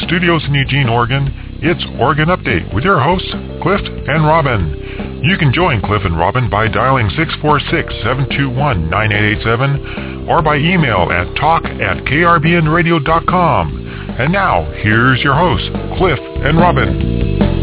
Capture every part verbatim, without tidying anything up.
studios in Eugene, Oregon, it's Oregon Update with your hosts, Cliff and Robin. You can join Cliff and Robin by dialing six four six, seven two one, nine eight eight seven or by email at talk at k r b n radio dot com. And now, here's your hosts, Cliff and Robin.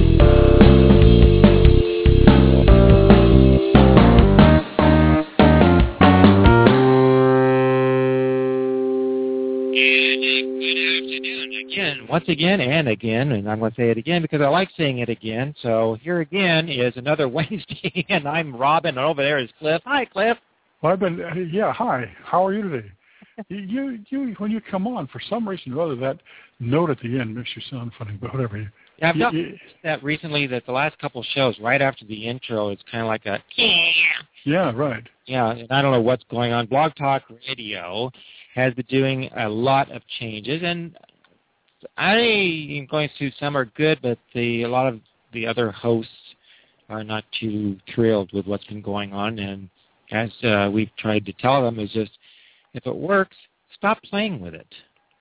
Once again and again, and I'm going to say it again because I like saying it again. So here again is another Wednesday, and I'm Robin, and over there is Cliff. Hi, Cliff. Well, I've been, uh, yeah, hi. How are you today? you, you, when you come on, for some reason or other, that note at the end makes you sound funny, but whatever. You, yeah, I've you, noticed that recently, that the last couple shows, right after the intro, it's kind of like a, yeah, right. Yeah, and I don't know what's going on. Blog Talk Radio has been doing a lot of changes, and I am going through some are good, but the a lot of the other hosts are not too thrilled with what's been going on. And as uh, we've tried to tell them, is just if it works, stop playing with it.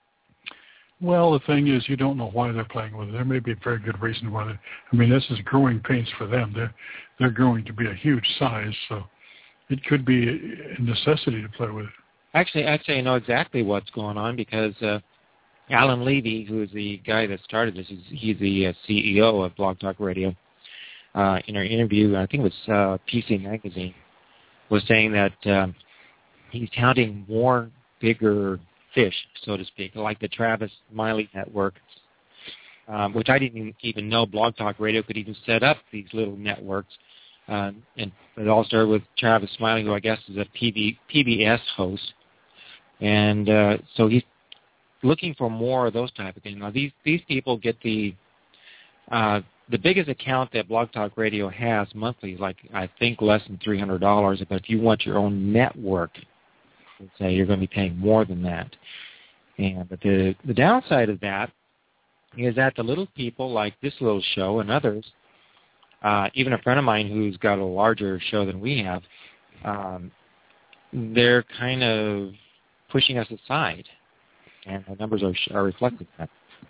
Well, the thing is, you don't know why they're playing with it. There may be a very good reason why. I mean, this is growing pains for them. They're they're growing to be a huge size, so it could be a necessity to play with it. Actually, actually, I know exactly what's going on because. Uh, Alan Levy, who is the guy that started this, is, he's the uh, C E O of Blog Talk Radio. Uh, in our interview, I think it was uh, P C Magazine, was saying that um, he's counting more bigger fish, so to speak, like the Travis Smiley Network, um, which I didn't even know Blog Talk Radio could even set up these little networks. Uh, and it all started with Travis Smiley, who I guess is a P B, P B S host. And uh, so he's looking for more of those type of things. Now, these these people get the uh, the biggest account that Blog Talk Radio has monthly is like, I think, less than three hundred dollars. But if you want your own network, let's say, you're going to be paying more than that. And but the the downside of that is that the little people like this little show and others, uh, even a friend of mine who's got a larger show than we have, um, they're kind of pushing us aside. And the numbers are, are reflecting that.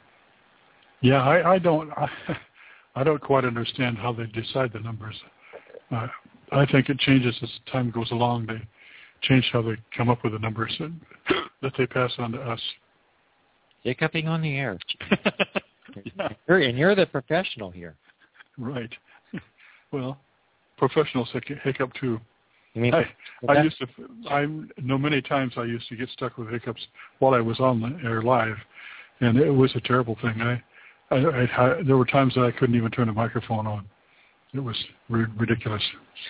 Yeah, I, I don't, I, I don't quite understand how they decide the numbers. Uh, I think it changes as time goes along. They change how they come up with the numbers that, that they pass on to us. Hiccuping on the air. Yeah. You're, and you're the professional here. Right. Well, professionals hiccup too. You mean, I, I used to, I know many times I used to get stuck with hiccups while I was on the air live, and it was a terrible thing. I, I, I, I there were times that I couldn't even turn the microphone on. It was r- ridiculous.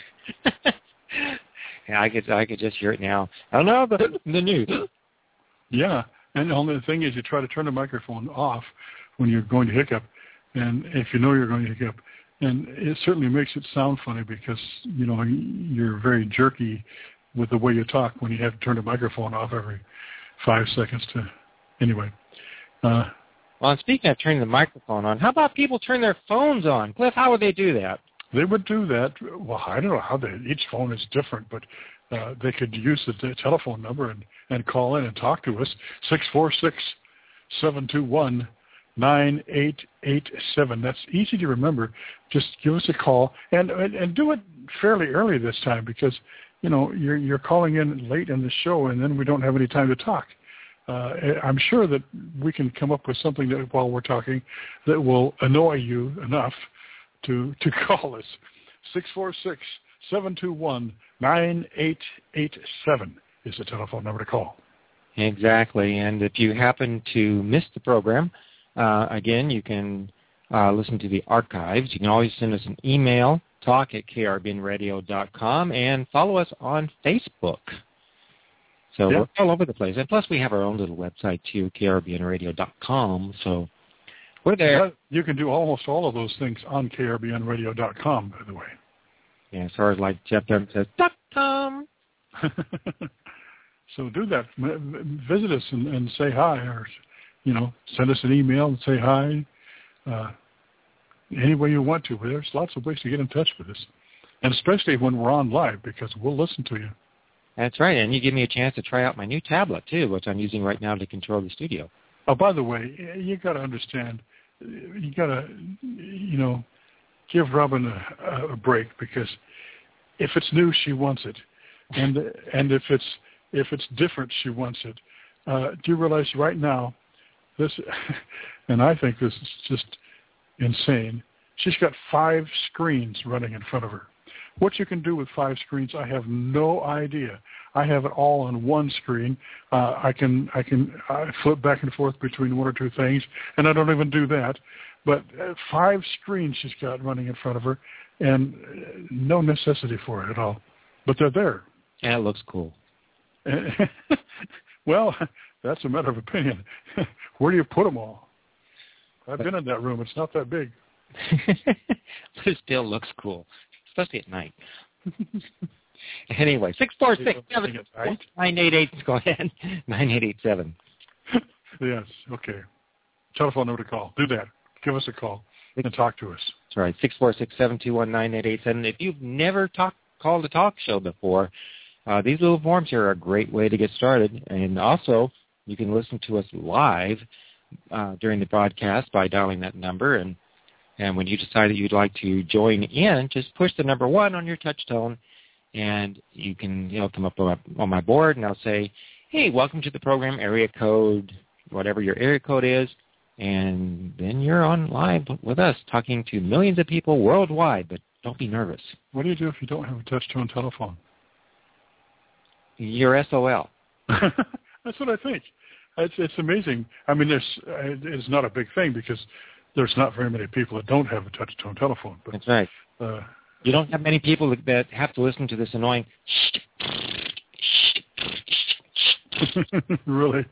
Yeah, I could, I could just hear it now. I don't know the the news. Yeah, and the only thing is, you try to turn the microphone off when you're going to hiccup, and if you know you're going to hiccup. And it certainly makes it sound funny because, you know, you're very jerky with the way you talk when you have to turn the microphone off every five seconds to, anyway. Uh, well, and speaking of turning the microphone on, how about people turn their phones on? Cliff, how would they do that? They would do that. Well, I don't know how they, each phone is different, but uh, they could use the t- telephone number and, and call in and talk to us, six four six, seven two one, nine eight eight seven. That's easy to remember. Just give us a call and, and and do it fairly early this time because, you know, you're you're calling in late in the show and then we don't have any time to talk. Uh, I'm sure that we can come up with something that while we're talking that will annoy you enough to to call us. six four six, seven two one, nine eight eight seven is the telephone number to call. Exactly. And if you happen to miss the program, Uh, again, you can uh, listen to the archives. You can always send us an email, talk at k r b n radio dot com, and follow us on Facebook. So yeah. We're all over the place. And plus, we have our own little website, too, k r b n radio dot com. So we're there. Yeah, you can do almost all of those things on k r b n radio dot com, by the way. Yeah, as far as like Jeff Dunn says, dot com. So do that. Visit us and, and say hi, or you know, send us an email and say hi. Uh, any way you want to. But there's lots of ways to get in touch with us, and especially when we're on live, because we'll listen to you. That's right, and you give me a chance to try out my new tablet too, which I'm using right now to control the studio. Oh, by the way, you got to understand, you got to, you know, give Robin a, a break, because if it's new, she wants it, and and if it's if it's different, she wants it. Uh, do you realize right now, this, and I think this is just insane. She's got five screens running in front of her. What you can do with five screens, I have no idea. I have it all on one screen. Uh, I can I can uh, flip back and forth between one or two things, and I don't even do that. But uh, five screens she's got running in front of her, and uh, no necessity for it at all. But they're there. Yeah, it looks cool. Well, that's a matter of opinion. Where do you put them all? I've been in that room. It's not that big. But it still looks cool, especially at night. Anyway, six four six seven nine eight eight. Go ahead, nine eight eight seven. Yes. Okay. Telephone number to call. Do that. Give us a call and talk to us. That's right. Six four six seven two one nine eight eight seven. If you've never talked called a talk show before, uh, these little forms here are a great way to get started. And also, you can listen to us live uh, during the broadcast by dialing that number. And and when you decide that you'd like to join in, just push the number one on your touch tone. And you can, you know, come up on my, on my board, and I'll say, hey, welcome to the program, area code, whatever your area code is. And then you're on live with us, talking to millions of people worldwide, but don't be nervous. What do you do if you don't have a touch-tone telephone? You're S O L. That's what I think. It's, it's amazing. I mean, there's, it's not a big thing, because there's not very many people that don't have a touch-tone telephone. But, that's right. Uh, You don't have many people that have to listen to this annoying really?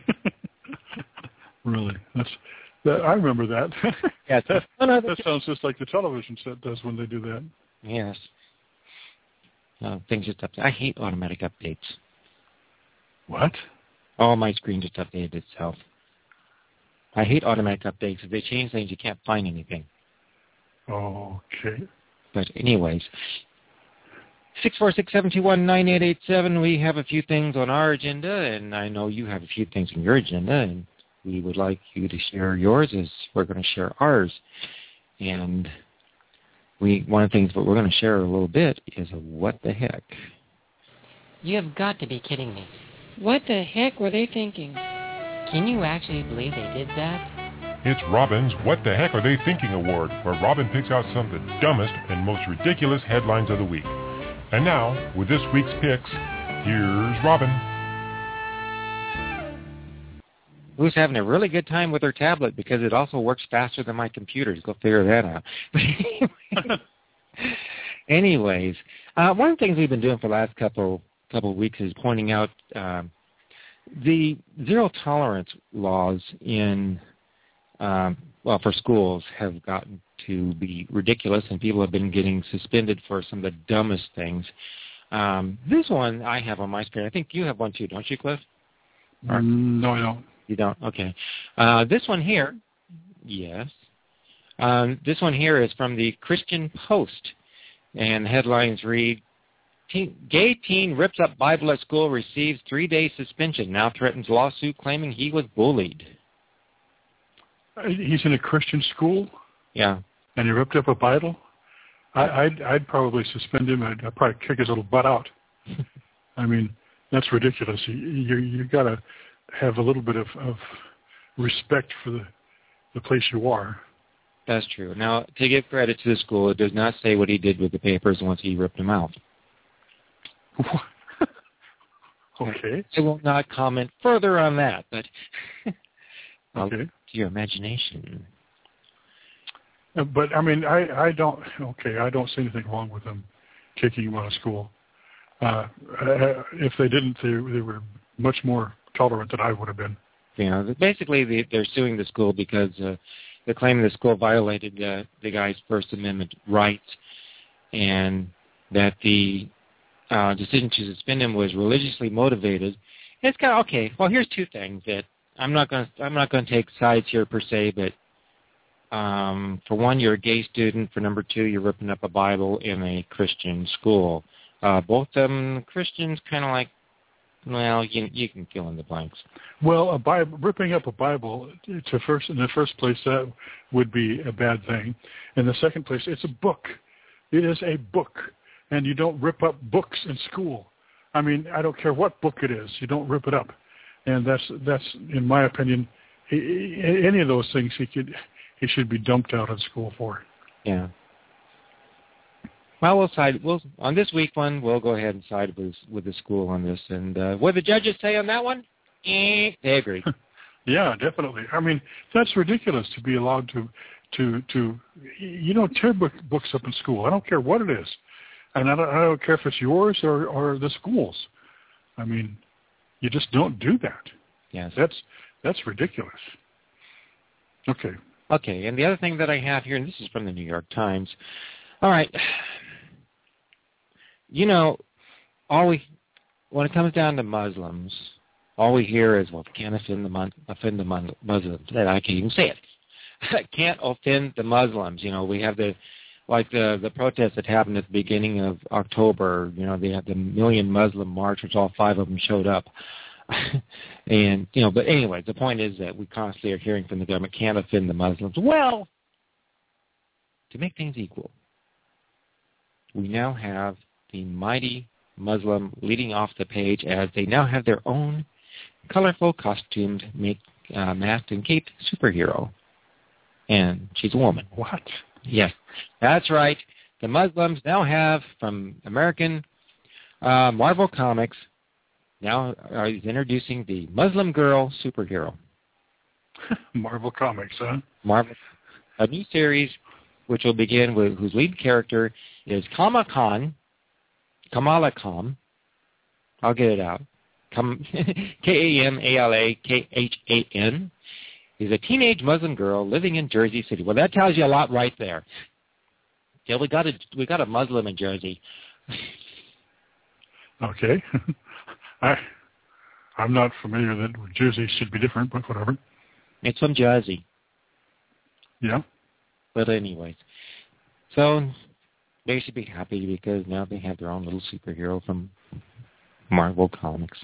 Really? That's that. I remember that. Yeah, that, that sounds just like the television set does when they do that. Yes. Uh, things just update. I hate automatic updates. What? Oh, my screen just updated itself. I hate automatic updates. If they change things, you can't find anything. Okay. But anyways, six four six seven two one nine eight eight seven. We have a few things on our agenda, and I know you have a few things on your agenda, and we would like you to share yours as we're going to share ours. And we one of the things that we're going to share a little bit is a what the heck. You have got to be kidding me. What the heck were they thinking? Can you actually believe they did that? It's Robin's What the Heck Are They Thinking Award, where Robin picks out some of the dumbest and most ridiculous headlines of the week. And now, with this week's picks, here's Robin. Who's having a really good time with her tablet, because it also works faster than my computer. Go figure that out. Anyways, uh, one of the things we've been doing for the last couple couple of weeks is pointing out um, the zero tolerance laws in Um, well, for schools have gotten to be ridiculous, and people have been getting suspended for some of the dumbest things. Um, this one I have on my screen. I think you have one too, don't you, Cliff? Or, no, I don't. You don't? Okay. Uh, this one here, yes. Um, this one here is from the Christian Post, and the headlines read, teen, Gay teen rips up Bible at school, receives three-day suspension, now threatens lawsuit claiming he was bullied. He's in a Christian school? Yeah. And he ripped up a Bible? I, I'd, I'd probably suspend him. I'd, I'd probably kick his little butt out. I mean, that's ridiculous. You you, you got to have a little bit of, of respect for the, the place you are. That's true. Now, to give credit to the school, it does not say what he did with the papers once he ripped them out. Okay. I will not comment further on that, but okay. To your imagination. Uh, but, I mean, I, I don't, okay, I don't see anything wrong with them kicking him out of school. Uh, uh, if they didn't, they, they were much more tolerant than I would have been. You know, basically they, they're suing the school because uh, they're claiming the school violated uh, the guy's First Amendment rights, and that the uh, decision to suspend him was religiously motivated. And it's kind of okay. Well, here's two things that I'm not going to I'm not going to take sides here per se, but um, for one, you're a gay student. For number two, you're ripping up a Bible in a Christian school. Uh, both of them Christians, kind of like Well, you you can fill in the blanks. Well, a Bible, ripping up a Bible, to first in the first place, that would be a bad thing. In the second place, it's a book. It is a book, and you don't rip up books in school. I mean, I don't care what book it is. You don't rip it up, and that's that's in my opinion, any of those things he could he should be dumped out of school for. Yeah. Well, we'll side. We'll on this week one. We'll go ahead and side with with the school on this. And uh, what did the judges say on that one? Eh, they agree. Yeah, definitely. I mean, that's ridiculous to be allowed to to to you don't tear book, books up in school. I don't care what it is, and I don't, I don't care if it's yours or or the school's. I mean, you just don't do that. Yes, that's that's ridiculous. Okay. Okay, and the other thing that I have here, and this is from the New York Times. All right. You know, all we, when it comes down to Muslims, all we hear is, well, can't offend the, offend the Muslims. I can't even say it. Can't offend the Muslims. You know, we have the, like the the protests that happened at the beginning of October. You know, they had the Million Muslim March, which all five of them showed up. And, you know, but anyway, the point is that we constantly are hearing from the government, can't offend the Muslims. Well, to make things equal, we now have the mighty Muslim leading off the page as they now have their own colorful, costumed, make, uh, masked and caped superhero. And she's a woman. What? Yes, that's right. The Muslims now have, from American uh, Marvel Comics, now are introducing the Muslim girl superhero. Marvel Comics, huh? Marvel. A new series which will begin with, whose lead character is Kamala Khan, Kamala Khan, I'll get it out, K A M A L A K H A N, is a teenage Muslim girl living in Jersey City. Well, that tells you a lot right there. Yeah, we got a, we got a Muslim in Jersey. Okay. I, I'm not familiar that Jersey should be different, but whatever. It's from Jersey. Yeah. But anyways, so they should be happy because now they have their own little superhero from Marvel Comics.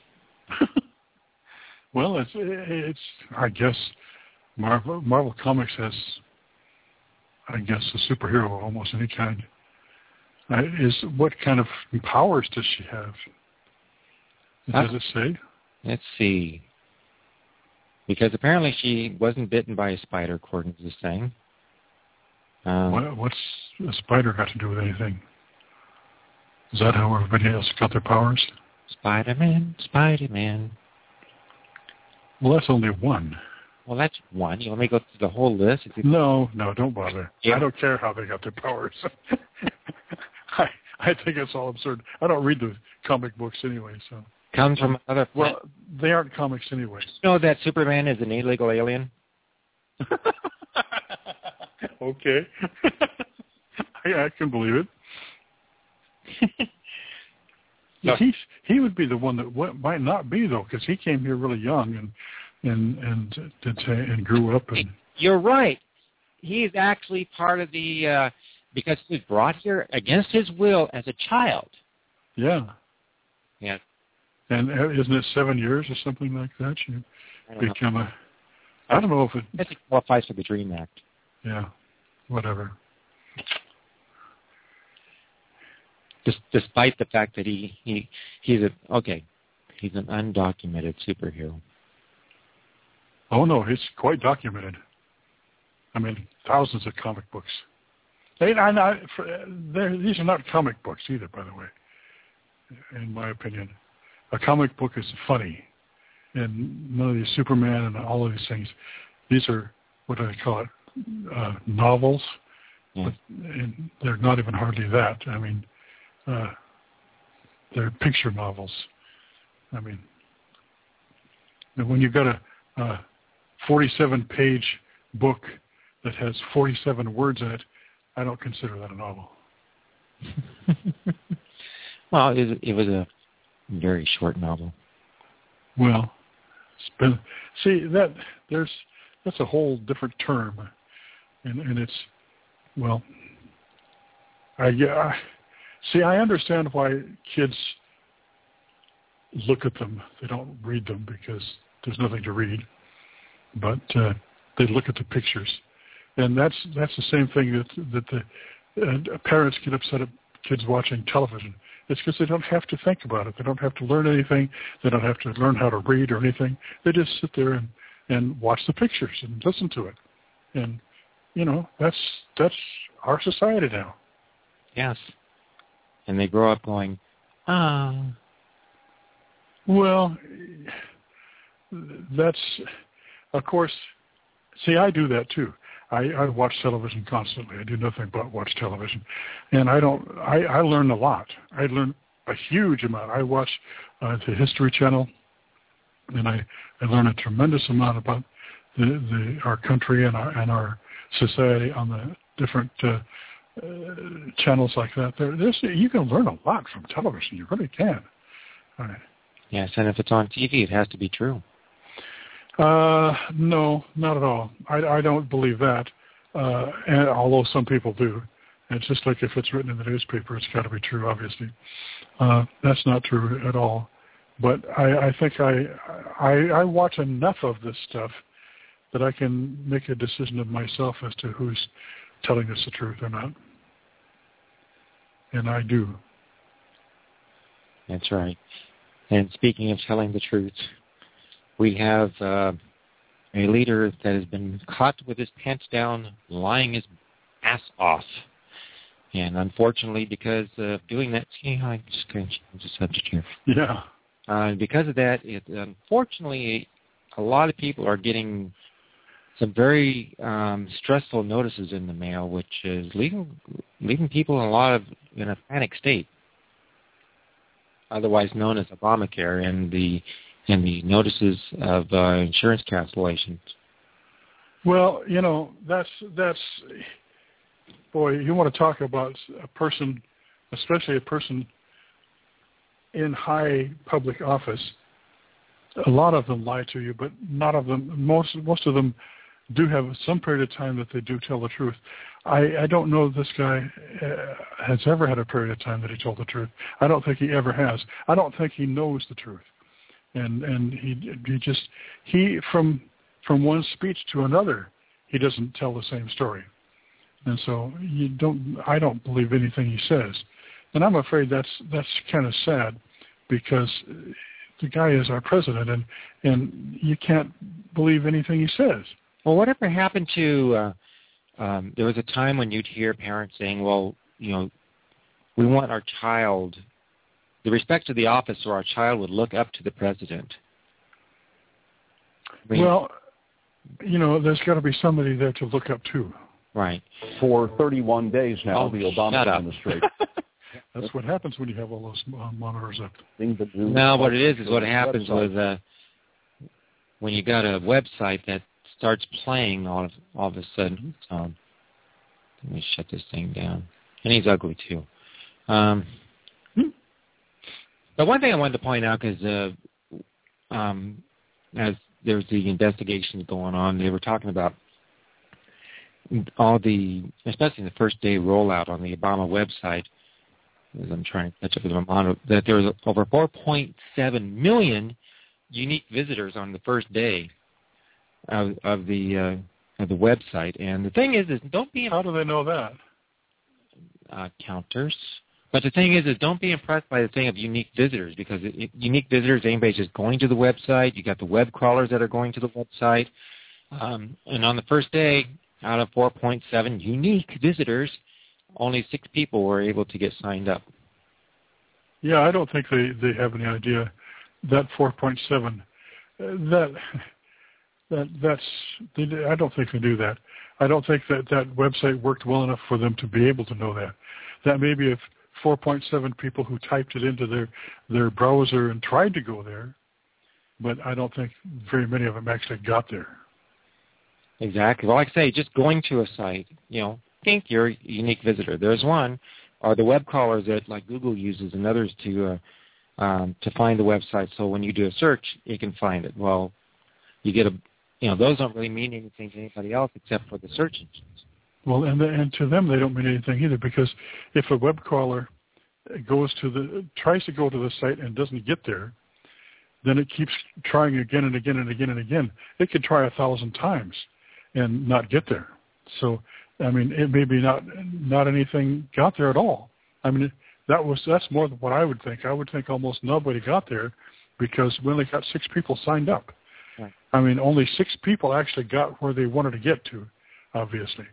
Well, it's, it's I guess Marvel, Marvel Comics has, I guess, a superhero of almost any kind. Uh, is what kind of powers does she have? Does uh, it say? Let's see. Because apparently she wasn't bitten by a spider, according to this thing. Um, what, what's a spider got to do with anything? Is that how everybody else got their powers? Spider-Man, Spider-Man. Well, that's only one. Well, that's one. You want me to go through the whole list? No, no, don't bother. Yeah. I don't care how they got their powers. I, I think it's all absurd. I don't read the comic books anyway, so. Comes from another planet. Well, they aren't comics anyway. You know that Superman is an illegal alien? Okay. I, I can believe it. No. He's, he would be the one that w- might not be, though, because he came here really young and and and did say, and grew up. And You're right. He's actually part of the, uh, because he was brought here against his will as a child. Yeah. Yeah. And uh, isn't it seven years or something like that? You become know. a, I don't know if it. It qualifies for the DREAM Act. Yeah, whatever. Just, despite the fact that he, he he's a okay, he's an undocumented superhero. Oh no, it's quite documented. I mean, thousands of comic books. They, I, I, for, these are not comic books either, by the way. In my opinion, a comic book is funny, and none of these Superman and all of these things. These are what do they call it? Uh, novels, yeah. But and they're not even hardly that. I mean. Uh, they're picture novels. I mean, when you've got a, a forty-seven page book that has forty-seven words in it, I don't consider that a novel. Well, it, it was a very short novel. Well, it's been, see that there's that's a whole different term, and and it's well, I yeah. I, See, I understand why kids look at them. They don't read them because there's nothing to read. But uh, they look at the pictures. And that's that's the same thing that, that the uh, parents get upset at kids watching television. It's because they don't have to think about it. They don't have to learn anything. They don't have to learn how to read or anything. They just sit there and, and watch the pictures and listen to it. And, you know, that's that's our society now. Yes. And they grow up going, ah. Well, that's, of course, see, I do that too. I, I watch television constantly. I do nothing but watch television. And I don't, I, I learn a lot. I learn a huge amount. I watch uh, the History Channel, and I, I learn a tremendous amount about the, the our country and our, and our society on the different uh, uh, channels like that. There, there's, you can learn a lot from television. You really can. All right. Yes, and if it's on T V, it has to be true. Uh, no, not at all. I, I don't believe that, uh, and although some people do. It's just like if it's written in the newspaper, it's got to be true, obviously. Uh, that's not true at all. But I, I think I, I I watch enough of this stuff that I can make a decision of myself as to who's telling us the truth or not. And I do. That's right. And speaking of telling the truth, we have uh, a leader that has been caught with his pants down, lying his ass off. And unfortunately, because of doing that, see, I'm just going to change the subject here. Yeah. Uh, because of that, it, unfortunately, a lot of people are getting some very um, stressful notices in the mail, which is leaving leaving people in a lot of in a panic state, otherwise known as Obamacare, and the and the notices of uh, insurance cancellations. Well, you know, that's that's boy, you want to talk about a person, especially a person in high public office. A lot of them lie to you, but not of them. Most most of them do have some period of time that they do tell the truth. I, I don't know this guy uh, has ever had a period of time that he told the truth. I don't think he ever has. I don't think he knows the truth, and and he he just he from from one speech to another, he doesn't tell the same story, and so you don't. I don't believe anything he says, and I'm afraid that's that's kind of sad, because the guy is our president, and and you can't believe anything he says. Well, whatever happened to, uh, um, there was a time when you'd hear parents saying, well, you know, we want our child, the respect to the office, or our child would look up to the president. I mean, well, you know, there's got to be somebody there to look up to. Right. For thirty-one days now, oh, the Obama administration. That's what happens when you have all those uh, monitors up. No, what it is is what happens with uh, when you got a website that starts playing all of, all of a sudden. Um, let me shut this thing down. And he's ugly, too. Um, but one thing I wanted to point out, because uh, um, as there was the investigation going on, they were talking about all the, especially the first day rollout on the Obama website, as I'm trying to catch up with my monitor, that there was over four point seven million unique visitors on the first day of, of the uh, of the website. And the thing is, is don't be how do they know that? Uh, counters. But the thing is, is don't be impressed by the thing of unique visitors, because it, it, unique visitors, anybody's just going to the website. You got the web crawlers that are going to the website, um, and on the first day, out of four point seven unique visitors, only six people were able to get signed up. Yeah, I don't think they, they have any idea that four point seven, uh, that that that's they, I don't think they do that. I don't think that that website worked well enough for them to be able to know that. That maybe if four point seven people who typed it into their their browser and tried to go there, but I don't think very many of them actually got there. Exactly. Well, like I say, just going to a site, you know, think you're a unique visitor. There's one, or the web crawlers that like Google uses and others to uh, um, to find the website. So when you do a search, you can find it. Well, you get a, you know, those don't really mean anything to anybody else except for the search engines. Well, and the, and to them they don't mean anything either, because if a web crawler goes to the tries to go to the site and doesn't get there, then it keeps trying again and again and again and again. It could try a thousand times and not get there. So, I mean, it may be not not anything got there at all. I mean, that was that's more than what I would think. I would think almost nobody got there because we only got six people signed up. Right. I mean, only six people actually got where they wanted to get to, obviously.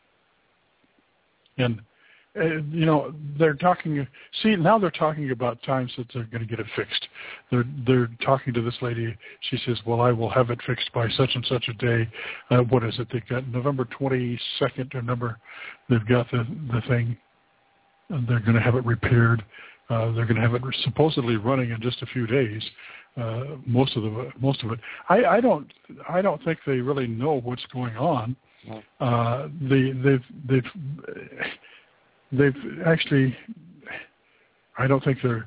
And, uh, you know, they're talking, see, now they're talking about times that they're going to get it fixed. They're they're talking to this lady. She says, well, I will have it fixed by such and such a day. Uh, what is it? They've got November twenty-second, remember, they've got the, the thing. And they're going to have it repaired. Uh, they're going to have it supposedly running in just a few days. Uh, most of the most of it. I, I don't. I don't think they really know what's going on. Uh, they, they've they've they've actually. I don't think they're.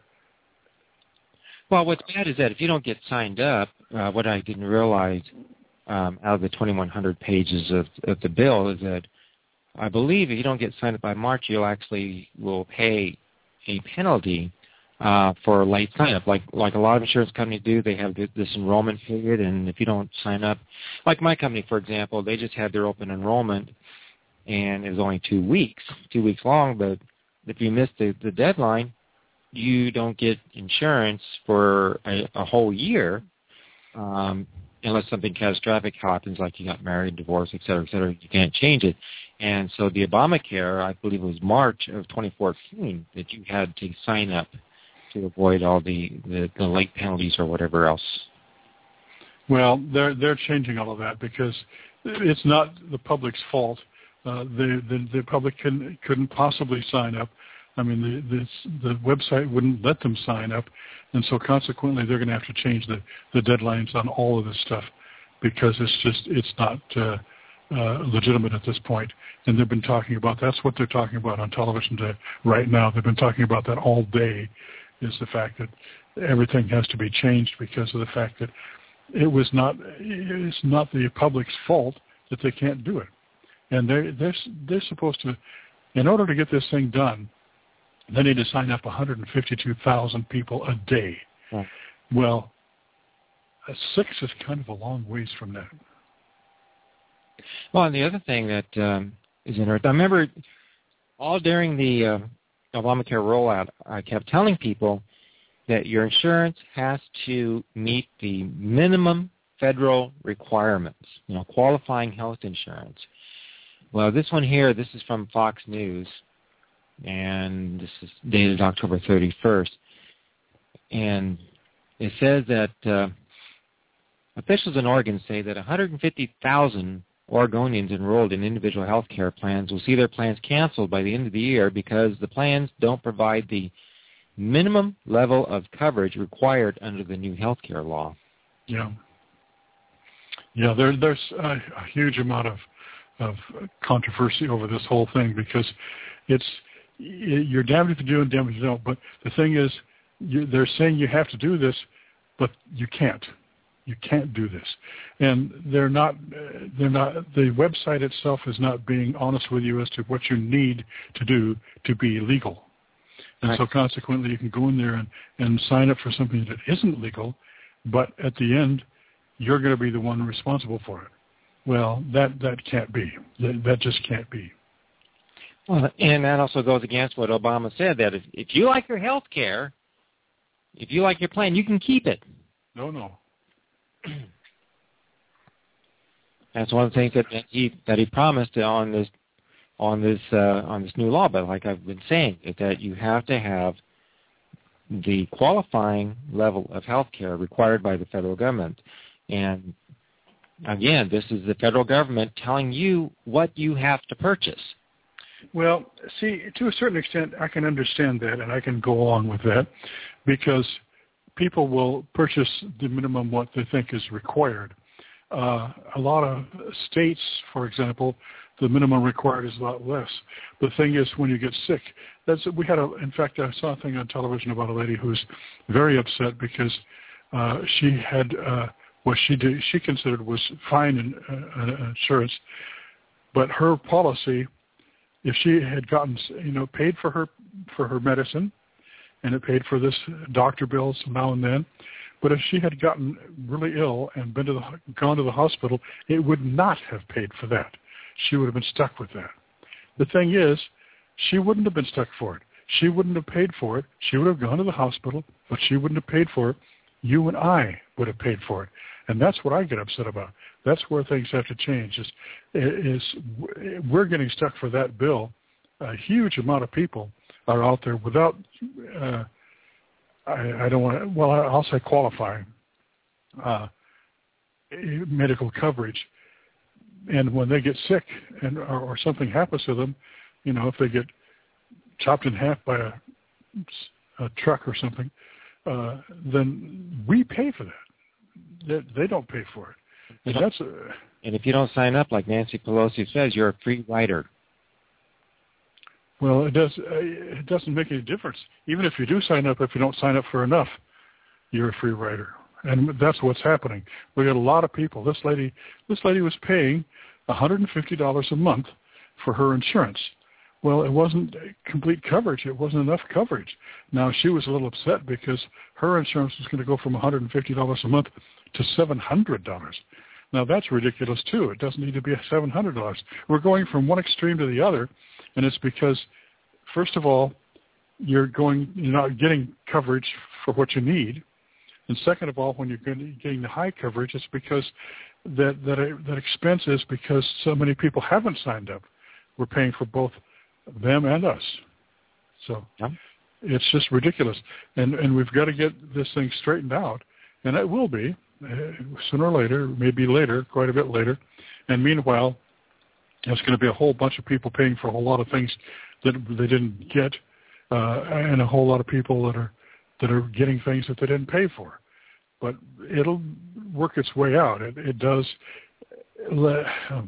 Well, what's bad is that if you don't get signed up, uh, what I didn't realize um, out of the twenty-one hundred pages of, of the bill is that I believe if you don't get signed up by March, you'll actually will pay a penalty uh, for late sign-up. Like like a lot of insurance companies do, they have this enrollment period, and if you don't sign up, like my company, for example, they just had their open enrollment, and it was only two weeks, two weeks long, but if you miss the, the deadline, you don't get insurance for a, a whole year, um, unless something catastrophic happens, like you got married, divorced, et cetera, et cetera. You can't change it. And so the Obamacare, I believe it was March of twenty fourteen, that you had to sign up to avoid all the, the, the late penalties or whatever else. Well, they're they're changing all of that because it's not the public's fault. Uh, the, the the public couldn't couldn't possibly sign up. I mean, the this, the website wouldn't let them sign up, and so consequently, they're going to have to change the, the deadlines on all of this stuff because it's just it's not uh, uh, legitimate at this point. And they've been talking about that's what they're talking about on television to, right now. They've been talking about that all day. Is the fact that everything has to be changed because of the fact that it was not it's not the public's fault that they can't do it, and they they're they're supposed to, in order to get this thing done, they need to sign up one hundred fifty-two thousand people a day. Right. Well, a six is kind of a long ways from that. Well, and the other thing that um, is interesting, I remember all during the uh, Obamacare rollout, I kept telling people that your insurance has to meet the minimum federal requirements, you know, qualifying health insurance. Well, this one here, this is from Fox News, and this is dated October thirty-first. And it says that uh, officials in Oregon say that one hundred fifty thousand Oregonians enrolled in individual health care plans will see their plans canceled by the end of the year because the plans don't provide the minimum level of coverage required under the new health care law. Yeah. Yeah, there, there's a, a huge amount of, of controversy over this whole thing because it's you're damned if you do and damned if you don't. But the thing is, you, they're saying you have to do this, but you can't. You can't do this, and they're not. They're not. The website itself is not being honest with you as to what you need to do to be legal, and right. So consequently, you can go in there and, and sign up for something that isn't legal, but at the end, you're going to be the one responsible for it. Well, that that can't be. That, that just can't be. Well, and that also goes against what Obama said, that if, if you like your health care, if you like your plan, you can keep it. No, no. That's one of the things that he that he promised on this on this uh, on this new law. But like I've been saying, is that you have to have the qualifying level of health care required by the federal government. And again, this is the federal government telling you what you have to purchase. Well, see, to a certain extent, I can understand that, and I can go along with that, because people will purchase the minimum what they think is required. Uh, a lot of states, for example, the minimum required is a lot less. The thing is, when you get sick, that's we had a. In fact, I saw a thing on television about a lady who's very upset because uh, she had uh, what she did, she considered was fine in, uh, insurance, but her policy, if she had gotten, you know, paid for her for her medicine, and it paid for this doctor bills now and then, But if she had gotten really ill and been to the, gone to the hospital, it would not have paid for that. She would have been stuck with that. The thing is, she wouldn't have been stuck for it. She wouldn't have paid for it. She would have gone to the hospital, but she wouldn't have paid for it. You and I would have paid for it. And that's what I get upset about. That's where things have to change. Is, is we're getting stuck for that bill. A huge amount of people are out there without, uh, I, I don't want to, well, I'll say qualifying uh, medical coverage. And when they get sick and or, or something happens to them, you know, if they get chopped in half by a, a truck or something, uh, then we pay for that. They, they don't pay for it. And, that's a, and if you don't sign up, like Nancy Pelosi says, you're a free rider. Well, it does. It doesn't make any difference. Even if you do sign up, if you don't sign up for enough, you're a free rider, and that's what's happening. We got a lot of people. This lady, this lady was paying one hundred fifty dollars a month for her insurance. Well, it wasn't complete coverage. It wasn't enough coverage. Now, she was a little upset because her insurance was going to go from one hundred fifty dollars a month to seven hundred dollars. Now, that's ridiculous, too. It doesn't need to be seven hundred dollars. We're going from one extreme to the other, and it's because, first of all, you're going, you're not getting coverage for what you need. And second of all, when you're getting the high coverage, it's because that, that, that expense is because so many people haven't signed up. We're paying for both them and us. So yeah. It's just ridiculous. And and we've got to get this thing straightened out. And it will be, uh, sooner or later, maybe later, quite a bit later. And meanwhile, there's going to be a whole bunch of people paying for a whole lot of things that they didn't get, uh, and a whole lot of people that are that are getting things that they didn't pay for. But it'll work its way out. It, it does. Um,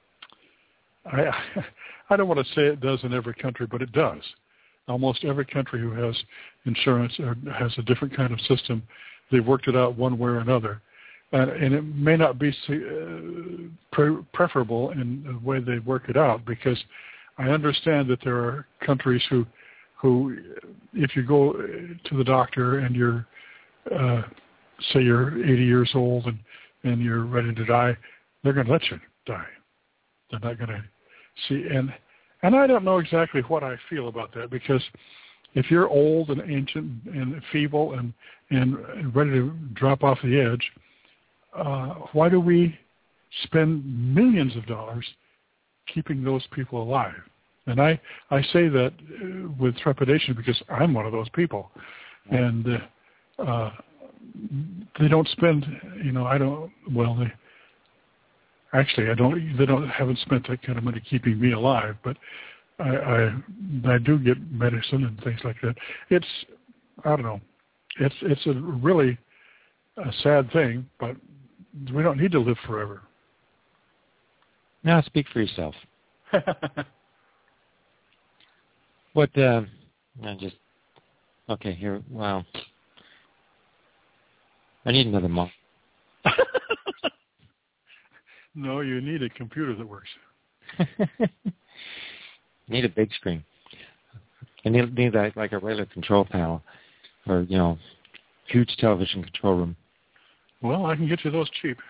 I I don't want to say it does in every country, but it does. Almost every country who has insurance or has a different kind of system, they've worked it out one way or another. And, and it may not be uh, pre- preferable in the way they work it out, because I understand that there are countries who, who, if you go to the doctor and you're, uh, say you're eighty years old and, and you're ready to die, they're going to let you die. They're not going to see. And and I don't know exactly what I feel about that, because if you're old and ancient and feeble and, and ready to drop off the edge, uh, why do we spend millions of dollars keeping those people alive? And I, I say that with trepidation because I'm one of those people. And uh, uh, they don't spend, you know, I don't, well, they, actually, I don't, they don't, haven't spent that kind of money keeping me alive, but I, I, I do get medicine and things like that. It's, I don't know, it's, it's a really a sad thing, but we don't need to live forever. Now speak for yourself. What, uh, I just, okay, here, wow. I need another mom. No, you need a computer that works. Need a big screen. I need, need that, like a regular control panel, or, you know, huge television control room. Well, I can get you those cheap.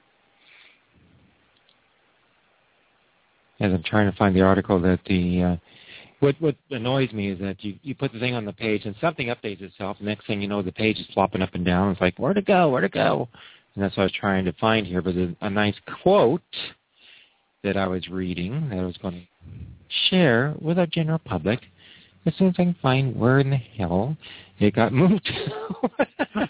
As I'm trying to find the article that the, uh, what what annoys me is that you, you put the thing on the page and something updates itself. Next thing you know, the page is flopping up and down. It's like, where to go, where to go? And that's what I was trying to find here. But there's a nice quote that I was reading that I was going to share with our general public as soon as I can find where in the hell it got moved to.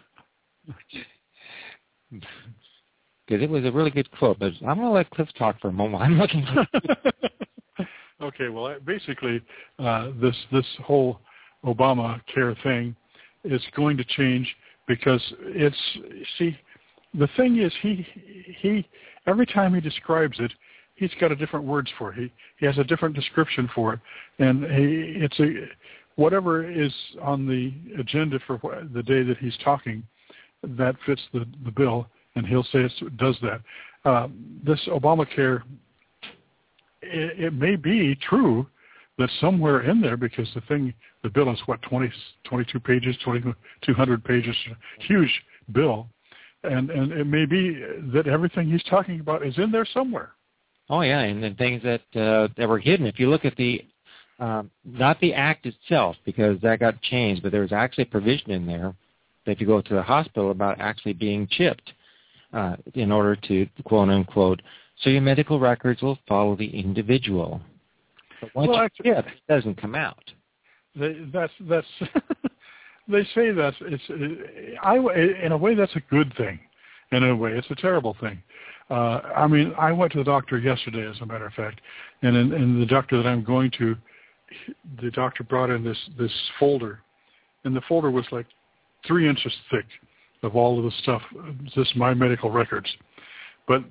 Because it was a really good quote, but I'm going to let Cliff talk for a moment. I'm looking for Okay, well, basically, uh, this this whole Obamacare thing is going to change because it's, see, the thing is he he every time he describes it, he's got a different words for it. He he has a different description for it, and he, it's a whatever is on the agenda for wh- the day that he's talking, that fits the, the bill, and he'll say it does that. Uh, this Obamacare, it, it may be true that somewhere in there, because the thing, the bill is what, twenty, twenty-two pages, twenty-two hundred pages, huge bill, and, and it may be that everything he's talking about is in there somewhere. Oh, yeah, and then things that uh, that were hidden. If you look at the, um, not the act itself, because that got changed, but there was actually a provision in there that if you go to the hospital about actually being chipped uh, in order to, quote, unquote, so your medical records will follow the individual. But once well, you actually, chip, it doesn't come out. They, that's that's. They say that it's. I in a way that's a good thing. In a way, it's a terrible thing. Uh, I mean, I went to the doctor yesterday, as a matter of fact, and in, and the doctor that I'm going to, the doctor brought in this this folder, and the folder was like three inches thick of all of the stuff, just my medical records. But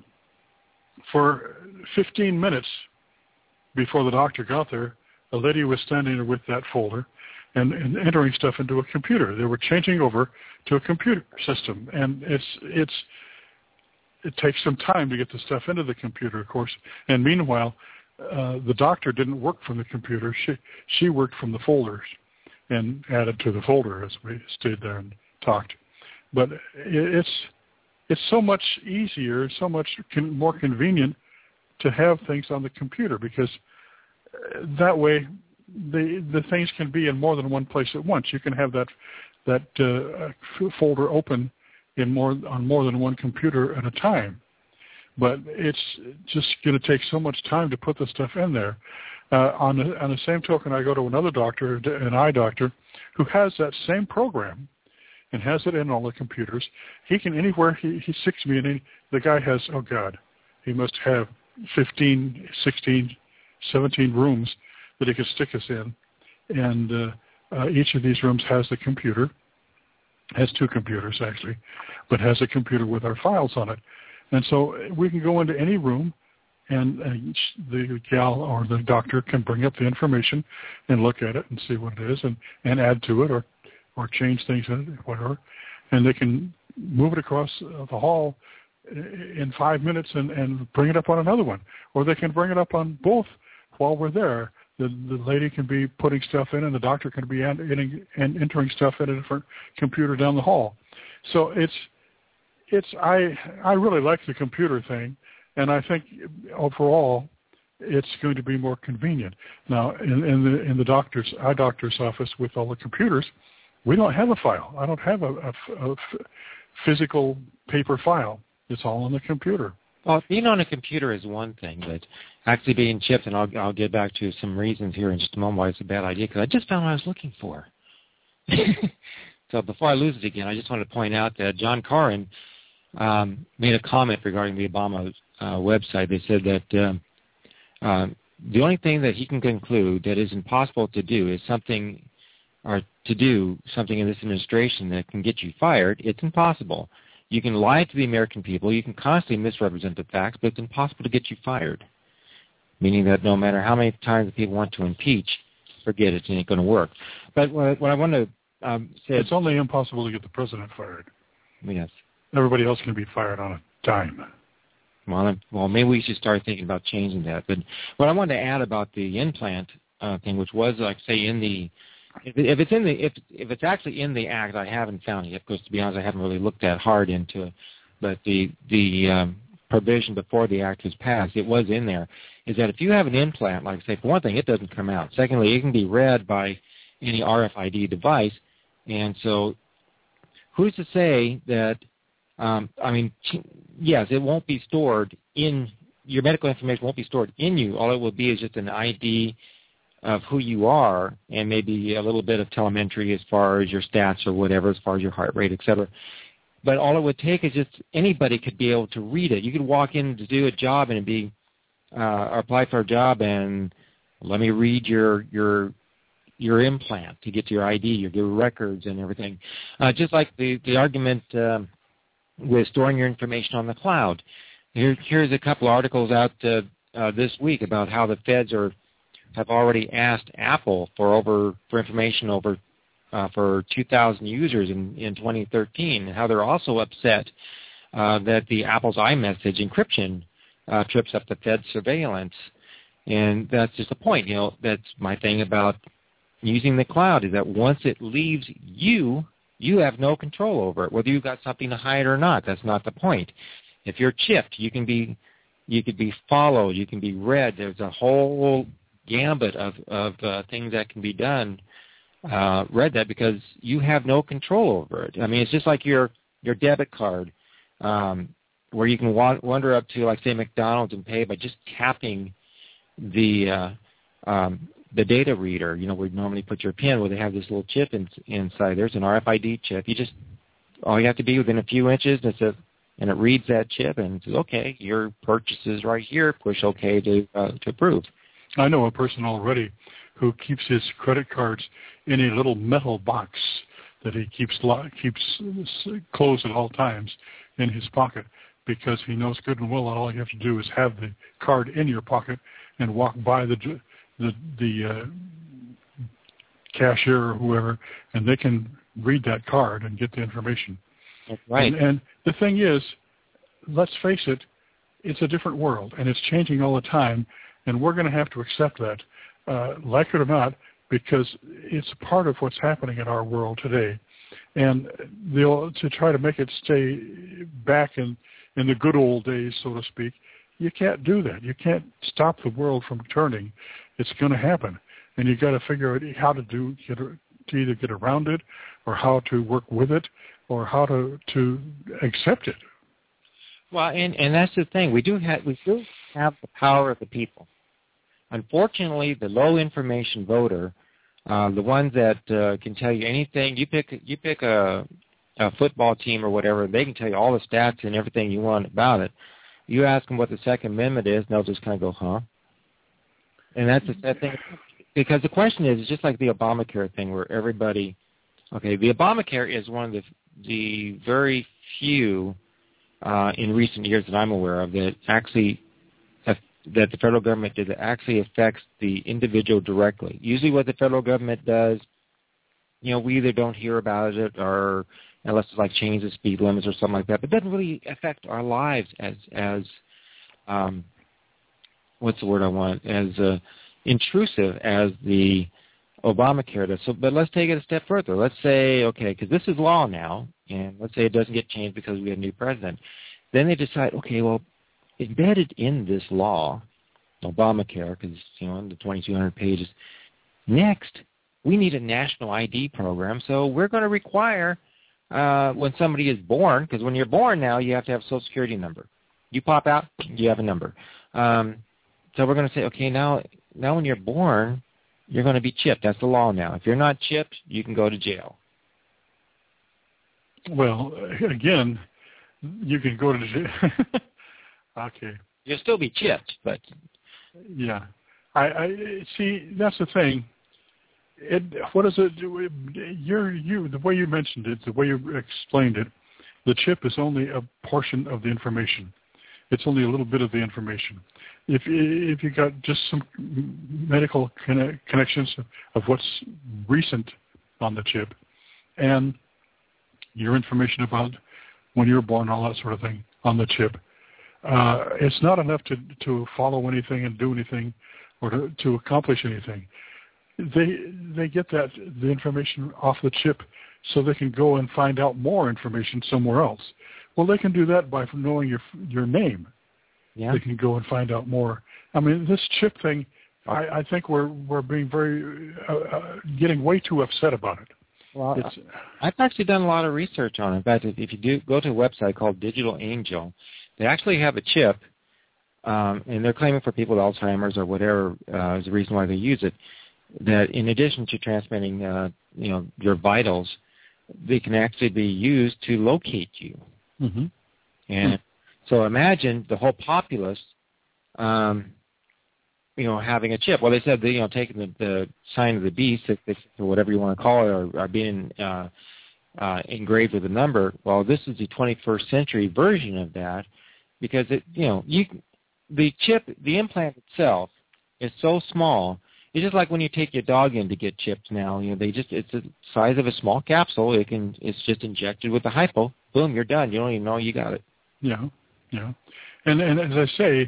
for fifteen minutes before the doctor got there, a lady was standing there with that folder and, and entering stuff into a computer. They were changing over to a computer system, and it's it's it takes some time to get the stuff into the computer, of course. And meanwhile, uh, the doctor didn't work from the computer. She she worked from the folders and added to the folder as we stayed there and talked. But it's it's so much easier, so much con- more convenient to have things on the computer, because that way the the things can be in more than one place at once. You can have that that uh, folder open in more on more than one computer at a time. But it's just going to take so much time to put the stuff in there. Uh, on the, on the same token, I go to another doctor, an eye doctor, who has that same program and has it in all the computers. He can anywhere he, he sticks me in. Any, the guy has, oh God, he must have fifteen, sixteen, seventeen rooms that he could stick us in. And uh, uh, each of these rooms has the computer, has two computers actually, but has a computer with our files on it. And so we can go into any room, and uh, the gal or the doctor can bring up the information and look at it and see what it is, and, and add to it or or change things in it, whatever. And they can move it across the hall in five minutes and, and bring it up on another one. Or they can bring it up on both while we're there. The, the lady can be putting stuff in, and the doctor can be entering, and entering stuff in a different computer down the hall. So it's it's I I really like the computer thing, and I think overall it's going to be more convenient. Now in, in the in the doctor's eye doctor's office with all the computers, we don't have a file. I don't have a, a, a physical paper file. It's all on the computer. Well, being on a computer is one thing, but actually being chipped, and I'll, I'll get back to some reasons here in just a moment why it's a bad idea, because I just found what I was looking for. So before I lose it again, I just wanted to point out that John Corwin um, made a comment regarding the Obama uh, website. They said that um, uh, the only thing that he can conclude that is impossible to do is something, or to do something in this administration that can get you fired. It's impossible. You can lie to the American people. You can constantly misrepresent the facts, but it's impossible to get you fired, meaning that no matter how many times the people want to impeach, forget it, it ain't going to work. But what, what I want to um, say... It's only impossible to get the president fired. Yes. Everybody else can be fired on a dime. Well, well, maybe we should start thinking about changing that. But what I wanted to add about the implant uh, thing, which was, like, say, in the... If, if it's in the if if it's actually in the act, I haven't found it yet, because to be honest, I haven't really looked that hard into it. But the the um, provision before the act was passed, it was in there, is that if you have an implant, like I say, for one thing, it doesn't come out. Secondly, it can be read by any R F I D device, and so who's to say that? Um, I mean, yes, it won't be stored in your medical information. Won't be stored in you. All it will be is just an I D of who you are, and maybe a little bit of telemetry as far as your stats or whatever, as far as your heart rate, et cetera. But all it would take is just anybody could be able to read it. You could walk in to do a job and be uh, apply for a job, and let me read your your your implant to get to your I D, your, your records and everything. Uh, just like the the argument um, with storing your information on the cloud. Here, here's a couple articles out uh, uh, this week about how the feds are have already asked Apple for over for information over uh, for two thousand users in, in twenty thirteen, and how they're also upset uh, that the Apple's iMessage encryption uh, trips up the Fed surveillance. And that's just the point. You know, that's my thing about using the cloud, is that once it leaves you, You have no control over it, whether you've got something to hide or not. That's not the point. If you're chipped, you can be, you could be followed, you can be read. There's a whole gambit of of uh, things that can be done. Uh, read that because you have no control over it. I mean, it's just like your your debit card, um, where you can wa- wander up to, like, say, McDonald's and pay by just tapping the uh, um, the data reader. You know, where you normally put your PIN, where they have this little chip in, inside. There's an R F I D chip. You just all you have to be within a few inches, and, it's a, and it reads that chip and says, okay, your purchase is right here. Push OK to uh, to approve. I know a person already who keeps his credit cards in a little metal box that he keeps keeps closed at all times in his pocket, because he knows good and well that all you have to do is have the card in your pocket and walk by the the, the uh, cashier or whoever, and they can read that card and get the information. That's right. And, and the thing is, let's face it, it's a different world, and it's changing all the time, and we're going to have to accept that, uh, like it or not, because it's part of what's happening in our world today. And they'll, to try to make it stay back in, in the good old days, so to speak, you can't do that. You can't stop the world from turning. It's going to happen, and you've got to figure out how to do get, to either get around it, or how to work with it, or how to to accept it. Well, and, and that's the thing. We do have we do have the power of the people. Unfortunately, the low information voter, uh, the ones that uh, can tell you anything, you pick you pick a, a football team or whatever, they can tell you all the stats and everything you want about it. You ask them what the Second Amendment is, and they'll just kind of go, huh? And that's the sad thing. Because the question is, it's just like the Obamacare thing where everybody, okay, the Obamacare is one of the, the very few uh, in recent years that I'm aware of that actually that the federal government did that actually affects the individual directly. Usually what the federal government does, you know, we either don't hear about it or unless it's like change the speed limits or something like that, but it doesn't really affect our lives as, as um, what's the word I want, as uh, intrusive as the Obamacare does. So, but let's take it a step further. Let's say, okay, because this is law now, and let's say it doesn't get changed because we have a new president. Then they decide, okay, well, embedded in this law, Obamacare, because, you know, in the twenty-two hundred pages, next, we need a national I D program, so we're going to require uh, when somebody is born, because when you're born now, you have to have a Social Security number. You pop out, you have a number. Um, so we're going to say, okay, now, now when you're born, you're going to be chipped. That's the law now. If you're not chipped, you can go to jail. Well, again, you can go to jail. Okay. You'll still be chipped, but yeah, I, I see. That's the thing. It, what is it? You're you. The way you mentioned it, the way you explained it, the chip is only a portion of the information. It's only a little bit of the information. If if you got just some medical connect, connections of what's recent on the chip, and your information about when you were born, all that sort of thing on the chip. Uh, it's not enough to to follow anything and do anything, or to, to accomplish anything. They they get that the information off the chip, so they can go and find out more information somewhere else. Well, they can do that by knowing your your name. Yeah. They can go and find out more. I mean, this chip thing, I, I think we're we're being very uh, uh, getting way too upset about it. Well, it's, I've actually done a lot of research on it. In fact, if you do go to a website called Digital Angel, they actually have a chip, um, and they're claiming for people with Alzheimer's or whatever uh, is the reason why they use it, that in addition to transmitting, uh, you know, your vitals, they can actually be used to locate you. Mm-hmm. And mm-hmm. so imagine the whole populace, um, you know, having a chip. Well, they said that, you know, taking the, the sign of the beast, or whatever you want to call it, or, or being uh, uh, engraved with a number. Well, this is the twenty-first century version of that, because it, you know, you the chip, the implant itself is so small. It's just like when you take your dog in to get chipped now. You know, they just it's the size of a small capsule. It can it's just injected with the hypo. Boom, you're done. You don't even know you got it. Yeah, yeah, and and as I say,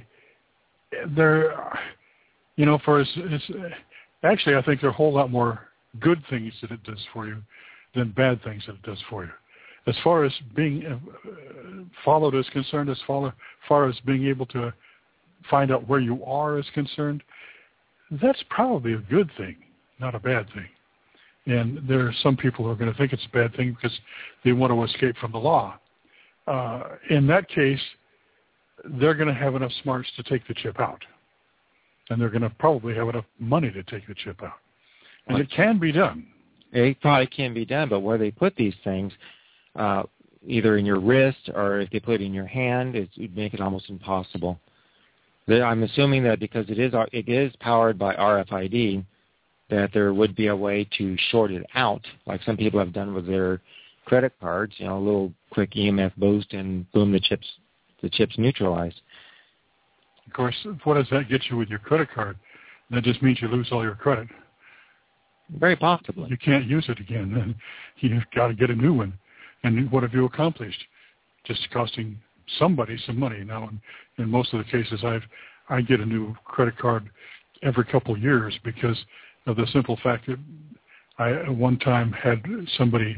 there. You know, for as, as, actually, I think there are a whole lot more good things that it does for you than bad things that it does for you. As far as being uh, followed is concerned, as far, far as being able to find out where you are is concerned, that's probably a good thing, not a bad thing. And there are some people who are going to think it's a bad thing because they want to escape from the law. Uh, in that case, they're going to have enough smarts to take the chip out. And they're going to probably have enough money to take the chip out. And it can be done. It probably can be done, but where they put these things, uh, either in your wrist or if they put it in your hand, it would make it almost impossible. I'm assuming that because it is it is powered by R F I D, that there would be a way to short it out, like some people have done with their credit cards. You know, a little quick E M F boost, and boom, the chips the chips neutralized. Of course, what does that get you with your credit card? That just means you lose all your credit. Very possibly. You can't use it again. Then you've got to get a new one. And what have you accomplished? Just costing somebody some money. Now, in, in most of the cases, I've I get a new credit card every couple of years because of the simple fact that I at one time had somebody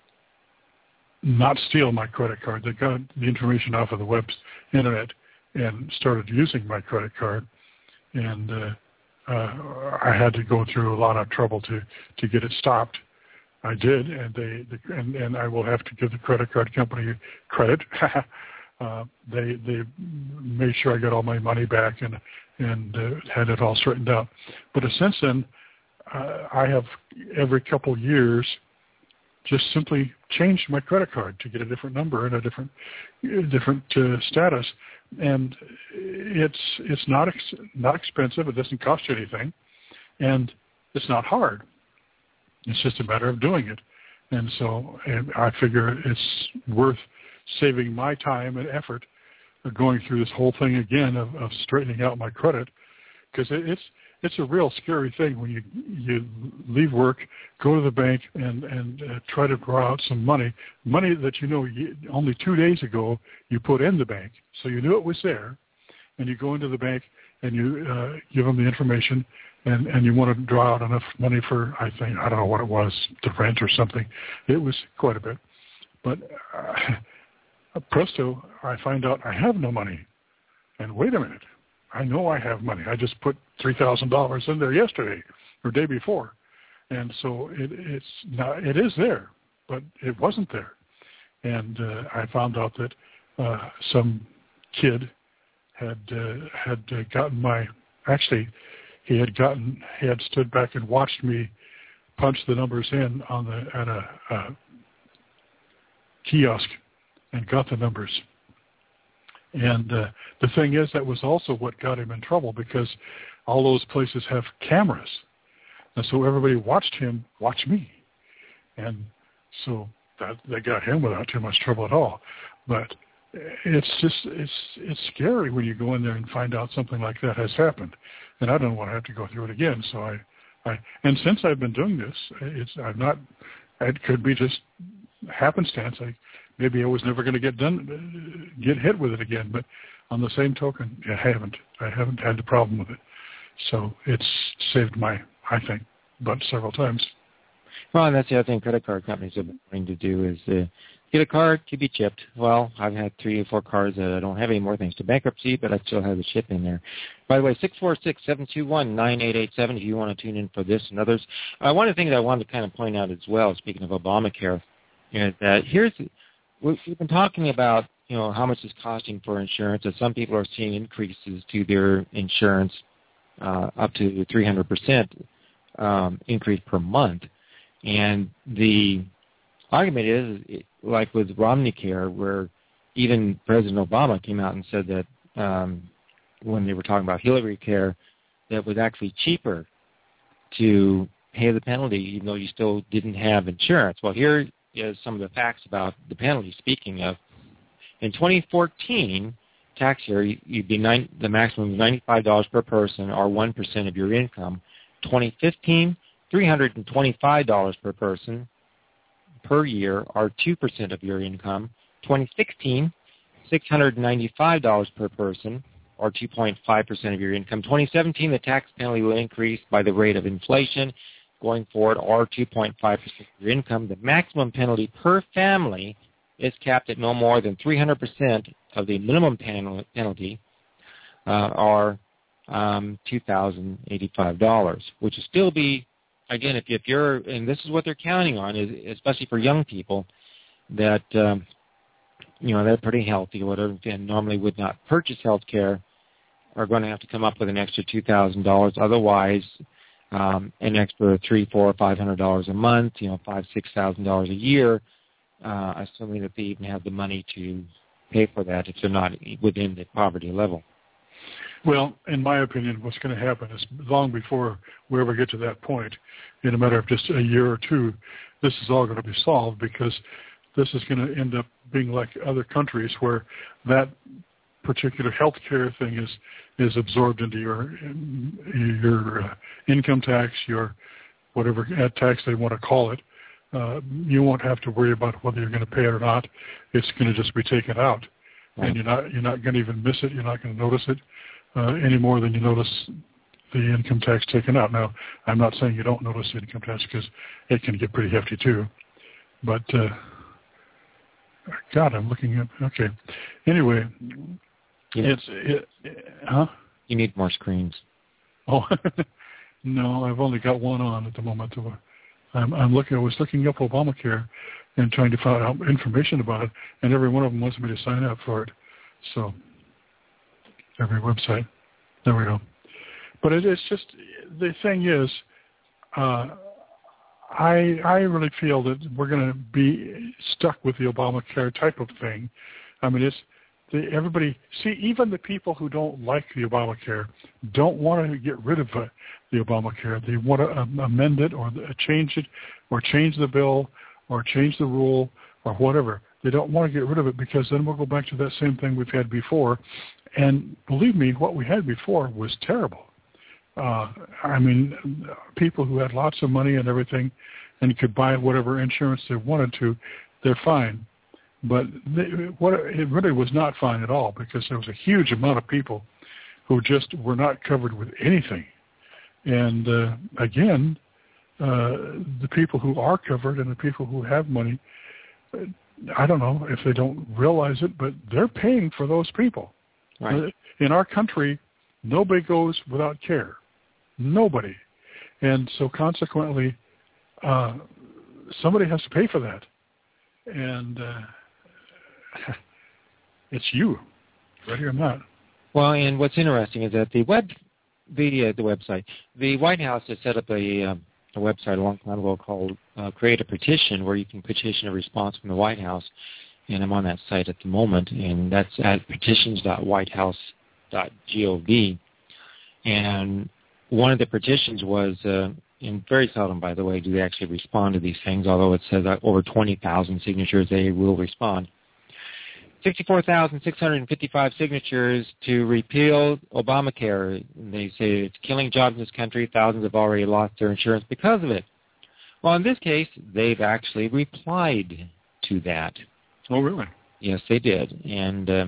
not steal my credit card. They got the information off of the web internet and started using my credit card, and uh, uh, I had to go through a lot of trouble to, to get it stopped. I did, and they the, and, and I will have to give the credit card company credit. uh, they they made sure I got all my money back and and uh, had it all straightened out. But since then, uh, I have every couple years just simply changed my credit card to get a different number and a different a different uh, status, and it's it's not ex- not expensive. It doesn't cost you anything, and it's not hard. It's just a matter of doing it. And so and I figure it's worth saving my time and effort of going through this whole thing again of, of straightening out my credit, because it, it's it's a real scary thing when you you leave work, go to the bank, and, and uh, try to draw out some money, money that you know you, only two days ago you put in the bank, so you knew it was there, and you go into the bank and you uh, give them the information, and, and you want to draw out enough money for, I think, I don't know what it was, the rent or something. It was quite a bit. But uh, presto, I find out I have no money. And wait a minute, I know I have money. I just put three thousand dollars in there yesterday or day before. And so it, it's not, it is there, but it wasn't there. And uh, I found out that uh, some kid had uh, had uh, gotten my, actually, he had gotten, he had stood back and watched me punch the numbers in on the at a, a kiosk and got the numbers. And uh, the thing is, that was also what got him in trouble, because all those places have cameras. And so everybody watched him watch me. And so that they got him without too much trouble at all. But it's just, it's it's scary when you go in there and find out something like that has happened. And I don't want to have to go through it again. So I, I and since I've been doing this, it's I've not, it could be just happenstance. I, maybe I was never going to get done, get hit with it again. But on the same token, I haven't. I haven't had the problem with it. So it's saved my, I think, butt several times. Well, and that's the other thing credit card companies have been trying to do is uh, get a card to be chipped. Well, I've had three or four cards that I don't have any more thanks to bankruptcy, but I still have the chip in there. By the way, six four six, seven two one, nine eight eight seven if you want to tune in for this and others. Uh, one of the things I wanted to kind of point out as well, speaking of Obamacare, is that here's, we've been talking about, you know, how much it's costing for insurance, and some people are seeing increases to their insurance uh, up to three hundred percent um, increase per month. And the argument is, like with Romneycare, where even President Obama came out and said that um, when they were talking about Hillary Care, that it was actually cheaper to pay the penalty even though you still didn't have insurance. Well, here is some of the facts about the penalty. Speaking of, in twenty fourteen, tax year, you'd be nine, the maximum is ninety-five dollars per person, or one percent of your income. twenty fifteen, three hundred twenty-five dollars per person per year, or two percent of your income. twenty sixteen, six hundred ninety-five dollars per person, or two point five percent of your income. twenty seventeen, the tax penalty will increase by the rate of inflation. going forward, or two point five percent of your income, the maximum penalty per family is capped at no more than three hundred percent of the minimum pen- penalty, uh, or um, two thousand eighty-five dollars, which would still be, again, if, if you're, and this is what they're counting on, is especially for young people, that, um, you know, they're pretty healthy, whatever, and normally would not purchase health care, are going to have to come up with an extra two thousand dollars. Otherwise, um, an extra three, four, five hundred dollars a month, you know, five, six thousand dollars a year, uh, assuming that they even have the money to pay for that if they're not within the poverty level. Well, in my opinion, what's going to happen is long before we ever get to that point, in a matter of just a year or two, this is all going to be solved, because this is going to end up being like other countries where that particular health care thing is is absorbed into your your uh, income tax, your whatever tax they want to call it. Uh, you won't have to worry about whether you're going to pay it or not. It's going to just be taken out, right. And you're not you're not going to even miss it. You're not going to notice it uh, any more than you notice the income tax taken out. Now, I'm not saying you don't notice the income tax, because it can get pretty hefty too. But uh, God, I'm looking at okay. Anyway. Yeah. It's, it, huh? You need more screens. Oh, no, I've only got one on at the moment. I'm, I'm looking. I was looking up Obamacare and trying to find out information about it, and every one of them wants me to sign up for it. So, every website. There we go. But it, it's just, the thing is, uh, I I really feel that we're going to be stuck with the Obamacare type of thing. I mean, it's, The, everybody, see, even the people who don't like the Obamacare don't want to get rid of uh, the Obamacare. They want to um, amend it, or uh, change it, or change the bill, or change the rule, or whatever. They don't want to get rid of it, because then we'll go back to that same thing we've had before. And believe me, what we had before was terrible. Uh, I mean, people who had lots of money and everything and could buy whatever insurance they wanted to, they're fine. But they, what it really was not fine at all, because there was a huge amount of people who just were not covered with anything. And uh, again, uh, the people who are covered and the people who have money, I don't know if they don't realize it, but they're paying for those people. Right. In our country, nobody goes without care. Nobody. And so consequently, uh, somebody has to pay for that. And uh, it's you, ready or not. Well, and what's interesting is that the web, the uh, the website, the White House has set up a, um, a website a long time ago called uh, Create a Petition, where you can petition a response from the White House, and I'm on that site at the moment, and that's at petitions dot white house dot gov. And one of the petitions was, uh, and very seldom, by the way, do they actually respond to these things, although it says that over twenty thousand signatures, they will respond. sixty-four thousand six hundred fifty-five signatures to repeal Obamacare. They say it's killing jobs in this country. Thousands have already lost their insurance because of it. Well, in this case, they've actually replied to that. Oh, really? Yes, they did. And uh,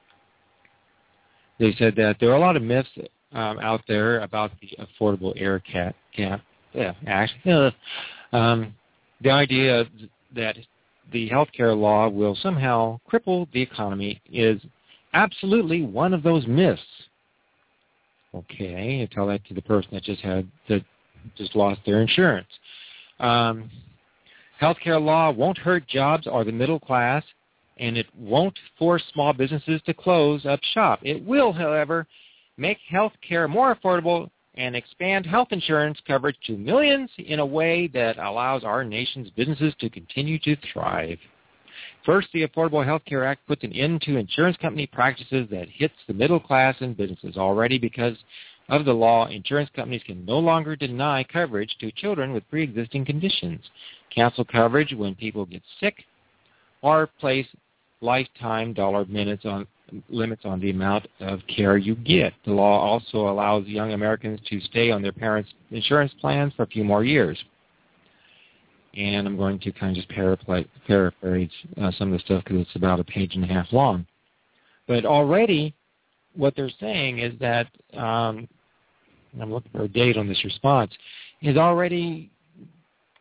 they said that there are a lot of myths um, out there about the Affordable Care Cap. cap yeah, actually, uh, um, the idea that the health care law will somehow cripple the economy is absolutely one of those myths. Okay, you tell that to the person that just had that just lost their insurance. Um, health care law won't hurt jobs or the middle class, and it won't force small businesses to close up shop. It will, however, make health care more affordable and expand health insurance coverage to millions in a way that allows our nation's businesses to continue to thrive. First, the Affordable Health Care Act puts an end to insurance company practices that hits the middle class and businesses. Already, because of the law, insurance companies can no longer deny coverage to children with pre-existing conditions, cancel coverage when people get sick, or place lifetime dollar minutes on limits on the amount of care you get. The law also allows young Americans to stay on their parents' insurance plans for a few more years. And I'm going to kind of just paraphrase, paraphrase uh, some of the stuff because it's about a page and a half long. But already what they're saying is that, um, I'm looking for a date on this response, is already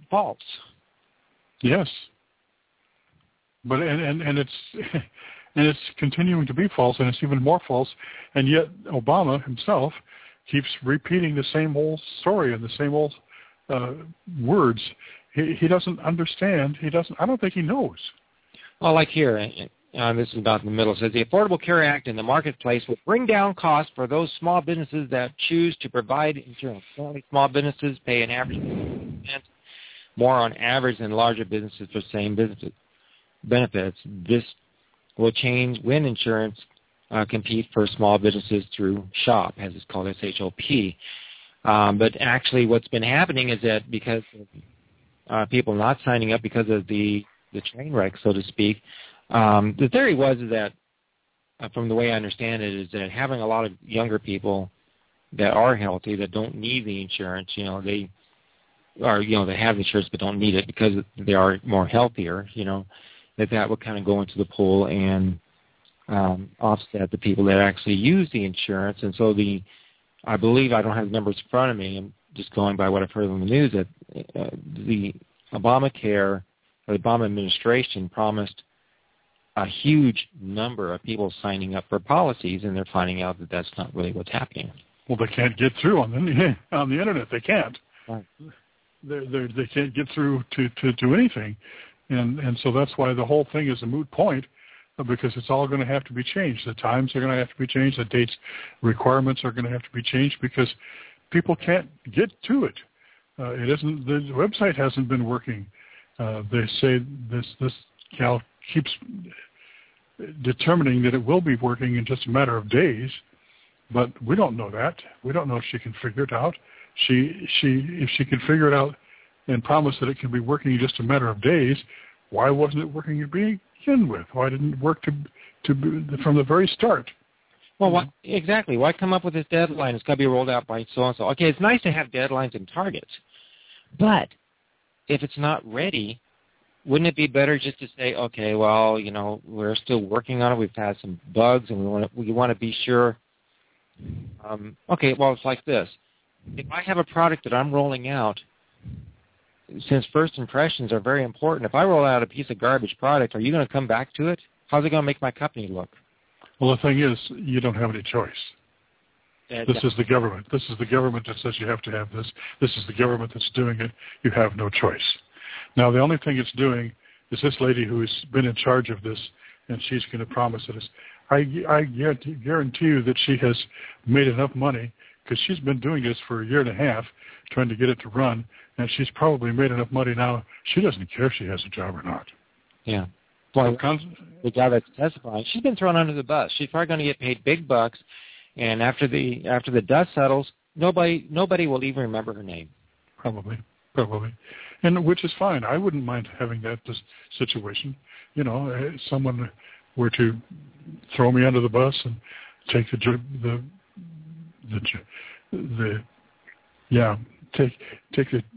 false. Yes. But and, and, and it's and it's continuing to be false, and it's even more false. And yet Obama himself keeps repeating the same old story and the same old uh, words. He, he doesn't understand. He doesn't. I don't think he knows. Well, like here, uh, this is about in the middle. It says the Affordable Care Act in the marketplace will bring down costs for those small businesses that choose to provide insurance. Currently, small businesses pay an average more on average than larger businesses for the same businesses benefits. This will change when insurance uh, compete for small businesses through SHOP, as it's called, S H O P. Um, but actually what's been happening is that because of uh, people not signing up because of the, the train wreck, so to speak, um, the theory was that, uh, from the way I understand it, is that having a lot of younger people that are healthy, that don't need the insurance, you know, they are, you know, they have insurance but don't need it because they are more healthier, you know, that that would kind of go into the pool and um, offset the people that actually use the insurance. And so the, I believe, I don't have the numbers in front of me, I'm just going by what I've heard on the news, that uh, the Obamacare, or the Obama administration promised a huge number of people signing up for policies, and they're finding out that that's not really what's happening. Well, they can't get through on the on the internet. They can't. Right. They they they can't get through to, to, to anything, and and so that's why the whole thing is a moot point, because it's all going to have to be changed. The times are going to have to be changed. The dates, requirements are going to have to be changed because people can't get to it. Uh, it isn't. The website hasn't been working. Uh, they say this this gal keeps determining that it will be working in just a matter of days, but we don't know that. We don't know if she can figure it out. She she if she can figure it out and promise that it can be working in just a matter of days, why wasn't it working to begin with? Why didn't it work to to be, from the very start? Well, what, exactly. Why come up with this deadline? It's got to be rolled out by so and so. Okay, it's nice to have deadlines and targets, but if it's not ready, wouldn't it be better just to say, okay, well, you know, we're still working on it. We've had some bugs, and we want to we want to be sure. Um, okay, well, it's like this. If I have a product that I'm rolling out, since first impressions are very important, if I roll out a piece of garbage product, are you going to come back to it? How's it going to make my company look? Well, the thing is, you don't have any choice. Uh, this is the government. This is the government that says you have to have this. This is the government that's doing it. You have no choice. Now, the only thing it's doing is this lady who's been in charge of this, and she's going to promise it. Is, I, I guarantee you that she has made enough money, because she's been doing this for a year and a half, trying to get it to run, and she's probably made enough money now. She doesn't care if she has a job or not. Yeah. Well, so con- the guy that's testifying, she's been thrown under the bus. She's probably going to get paid big bucks, and after the after the dust settles, nobody nobody will even remember her name. Probably, probably, and which is fine. I wouldn't mind having that this situation. You know, if someone were to throw me under the bus and take the the the the yeah take take the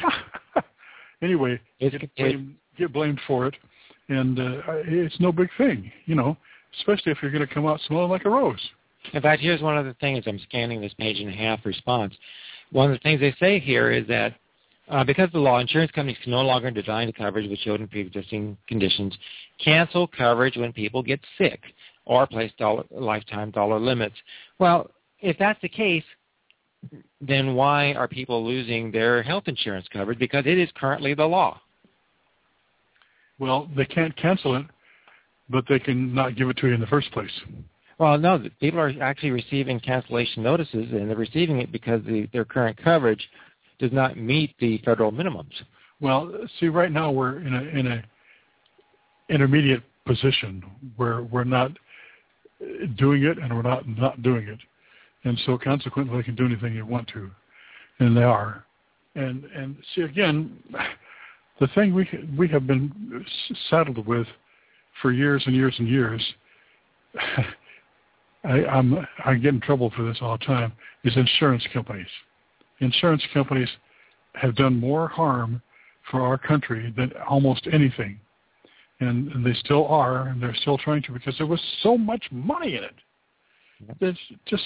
anyway it's, get blamed, get blamed for it, and uh, it's no big thing. You know, especially if you're going to come out smelling like a rose. In fact, here's one of the things. I'm scanning this page and a half response. One of the things they say here is that uh, because of the law, insurance companies can no longer deny the coverage with children pre-existing conditions, cancel coverage when people get sick, or place dollar, lifetime dollar limits. Well, if that's the case, then why are people losing their health insurance coverage? Because it is currently the law. Well, they can't cancel it, but they can not give it to you in the first place. Well, no, people are actually receiving cancellation notices, and they're receiving it because the, their current coverage does not meet the federal minimums. Well, see, right now we're in a in a intermediate position where we're not doing it and we're not not doing it, and so consequently they can do anything they want to, and they are. And and see again, the thing we we have been saddled with for years and years and years. I, I'm I get in trouble for this all the time, is insurance companies. Insurance companies have done more harm for our country than almost anything. And, and they still are, and they're still trying to, because there was so much money in it. There's just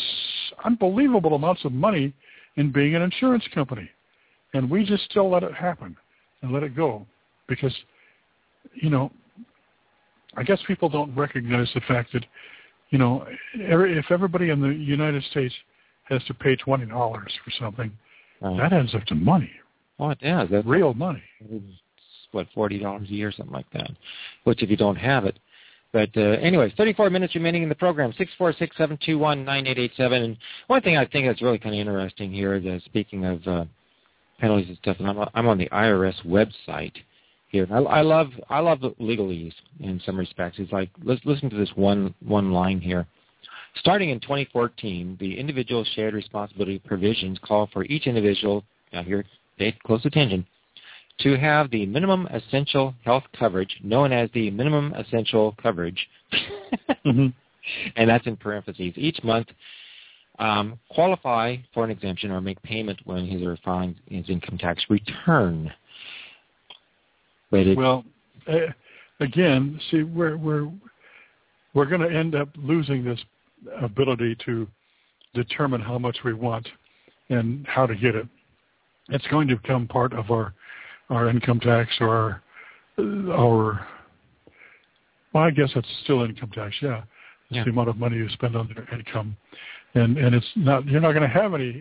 unbelievable amounts of money in being an insurance company. And we just still let it happen. and let it go. Because, you know, I guess people don't recognize the fact that, you know, every, if everybody in the United States has to pay twenty dollars for something, right. that adds up to money. Oh, it does. That's real money. It's, what, forty dollars a year, something like that, which if you don't have it. But uh, anyways, thirty-four minutes remaining in the program, six four six, seven two one, nine eight eight seven. And one thing I think that's really kind of interesting here is, uh, speaking of uh, penalties and stuff, and I'm, I'm on the I R S website here. I, I love I love legalese in some respects. It's like, let's listen to this one one line here. Starting in twenty fourteen, the individual shared responsibility provisions call for each individual, now here, pay close attention, to have the minimum essential health coverage, known as the minimum essential coverage, mm-hmm. and that's in parentheses, each month um, qualify for an exemption or make payment when he's or filing his income tax return. But it, well, uh, again, see, we're we're we're going to end up losing this ability to determine how much we want and how to get it. It's going to become part of our our income tax or our, our well, I guess it's still income tax, yeah. It's yeah. the amount of money you spend on your income. And and it's not, you're not going to have any.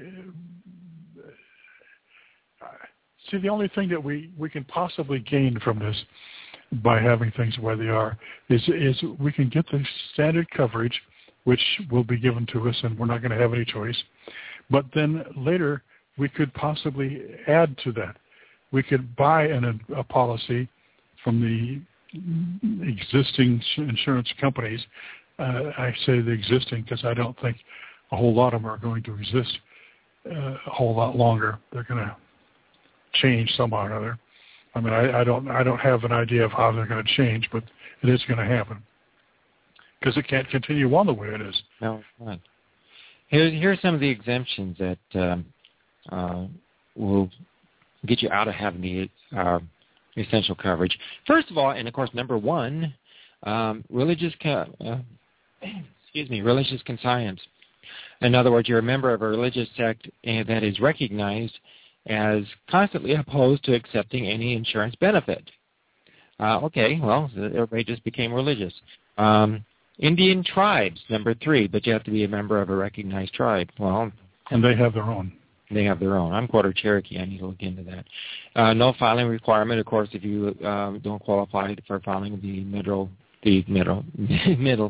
See, the only thing that we, we can possibly gain from this by having things the way they are is is we can get the standard coverage, which will be given to us, and we're not going to have any choice. But then later, we could possibly add to that. We could buy an, a policy from the existing insurance companies. Uh, I say the existing because I don't think a whole lot of them are going to exist uh, a whole lot longer. They're going to change somehow or another. I mean, I, I don't I don't have an idea of how they're going to change, but it is going to happen because it can't continue on the way it is. No, right. Here's here's some of the exemptions that um, uh, will get you out of having the uh, essential coverage. First of all, and of course, number one, um, religious co- uh, excuse me, religious conscience. In other words, you're a member of a religious sect that is recognized as constantly opposed to accepting any insurance benefit. Uh, okay, well, everybody just became religious. Um, Indian tribes, number three, but you have to be a member of a recognized tribe. Well, and they have their own. They have their own. I'm quarter Cherokee. I need to look into that. Uh, no filing requirement, of course, if you uh, don't qualify for filing the middle, the middle, middle.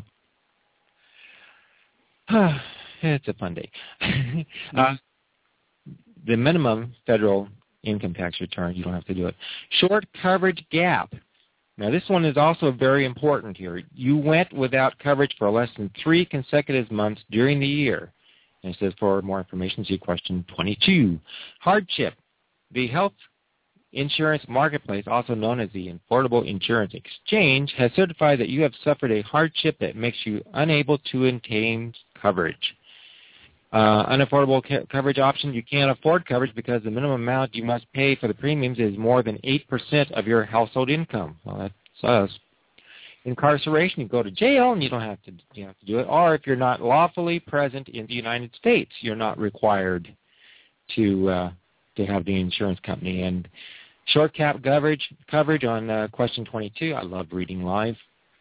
It's a fun day. uh, the minimum federal income tax return, you don't have to do it. Short coverage gap. Now, this one is also very important here. You went without coverage for less than three consecutive months during the year. And it says for more information, see question twenty-two. Hardship. The health insurance marketplace, also known as the Affordable Insurance Exchange, has certified that you have suffered a hardship that makes you unable to obtain coverage. Uh, unaffordable ca- coverage option, you can't afford coverage because the minimum amount you must pay for the premiums is more than eight percent of your household income. Well, that's us. Incarceration, you go to jail and you don't have to, you have to do it. Or if you're not lawfully present in the United States, you're not required to uh, to have the insurance company. And short cap coverage, coverage on uh, question twenty-two, I love reading live,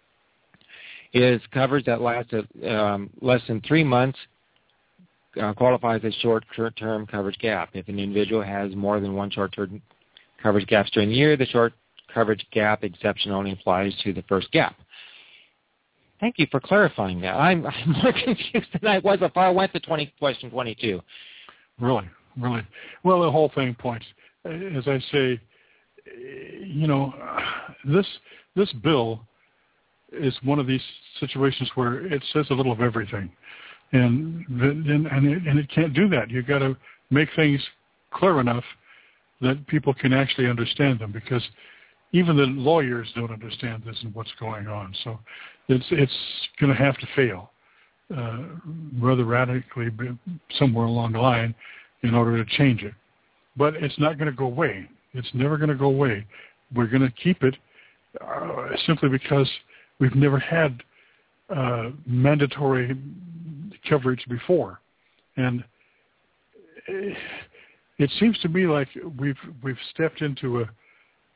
is coverage that lasts um, less than three months. Uh, qualifies as short-term coverage gap. If an individual has more than one short-term coverage gaps during the year, the short coverage gap exception only applies to the first gap. Thank you for clarifying that. I'm, I'm more confused than I was if I went to twenty, question twenty-two. Really, really. Well, the whole thing points, as I say, you know, this this bill is one of these situations where it says a little of everything. And and and it, and it can't do that. You've got to make things clear enough that people can actually understand them, because even the lawyers don't understand this and what's going on. So it's it's going to have to fail uh, rather radically somewhere along the line in order to change it. But it's not going to go away. It's never going to go away. We're going to keep it uh, simply because we've never had uh, mandatory coverage before, and it seems to me like we've we've stepped into a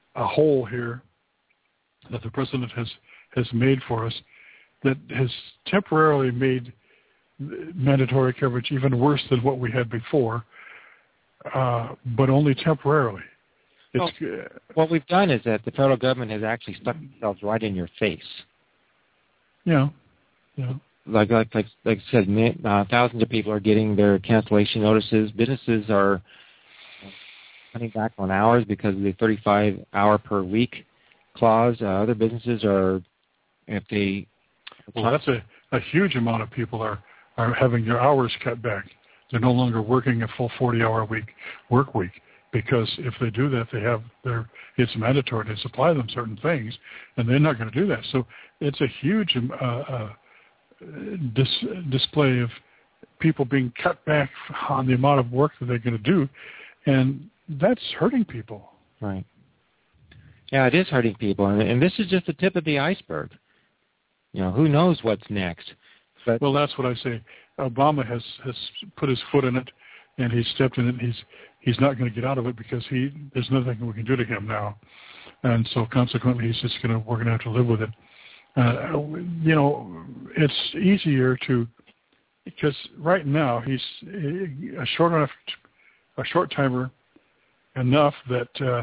a hole here that the president has, has made for us that has temporarily made mandatory coverage even worse than what we had before, uh, but only temporarily. It's, well, what we've done is that the federal government has actually stuck themselves right in your face. Yeah, yeah. Like like like, like I said, uh, thousands of people are getting their cancellation notices. Businesses are cutting back on hours because of the thirty-five hour per week clause. Uh, other businesses are, if they... Well, that's a, a huge amount of people are, are having their hours cut back. They're no longer working a full forty-hour week work week because if they do that, they have their it's mandatory to supply them certain things, and they're not going to do that. So it's a huge uh, uh, dis- display of people being cut back on the amount of work that they're going to do, and that's hurting people. Right. Yeah, it is hurting people, and, and this is just the tip of the iceberg. You know, who knows what's next? But, well, that's what I say. Obama has, has put his foot in it, and he's stepped in it. He's he's not going to get out of it because he there's nothing we can do to him now, and so consequently, he's just going to we're going to have to live with it. Uh, you know, it's easier to because right now he's a short enough a short timer enough that uh,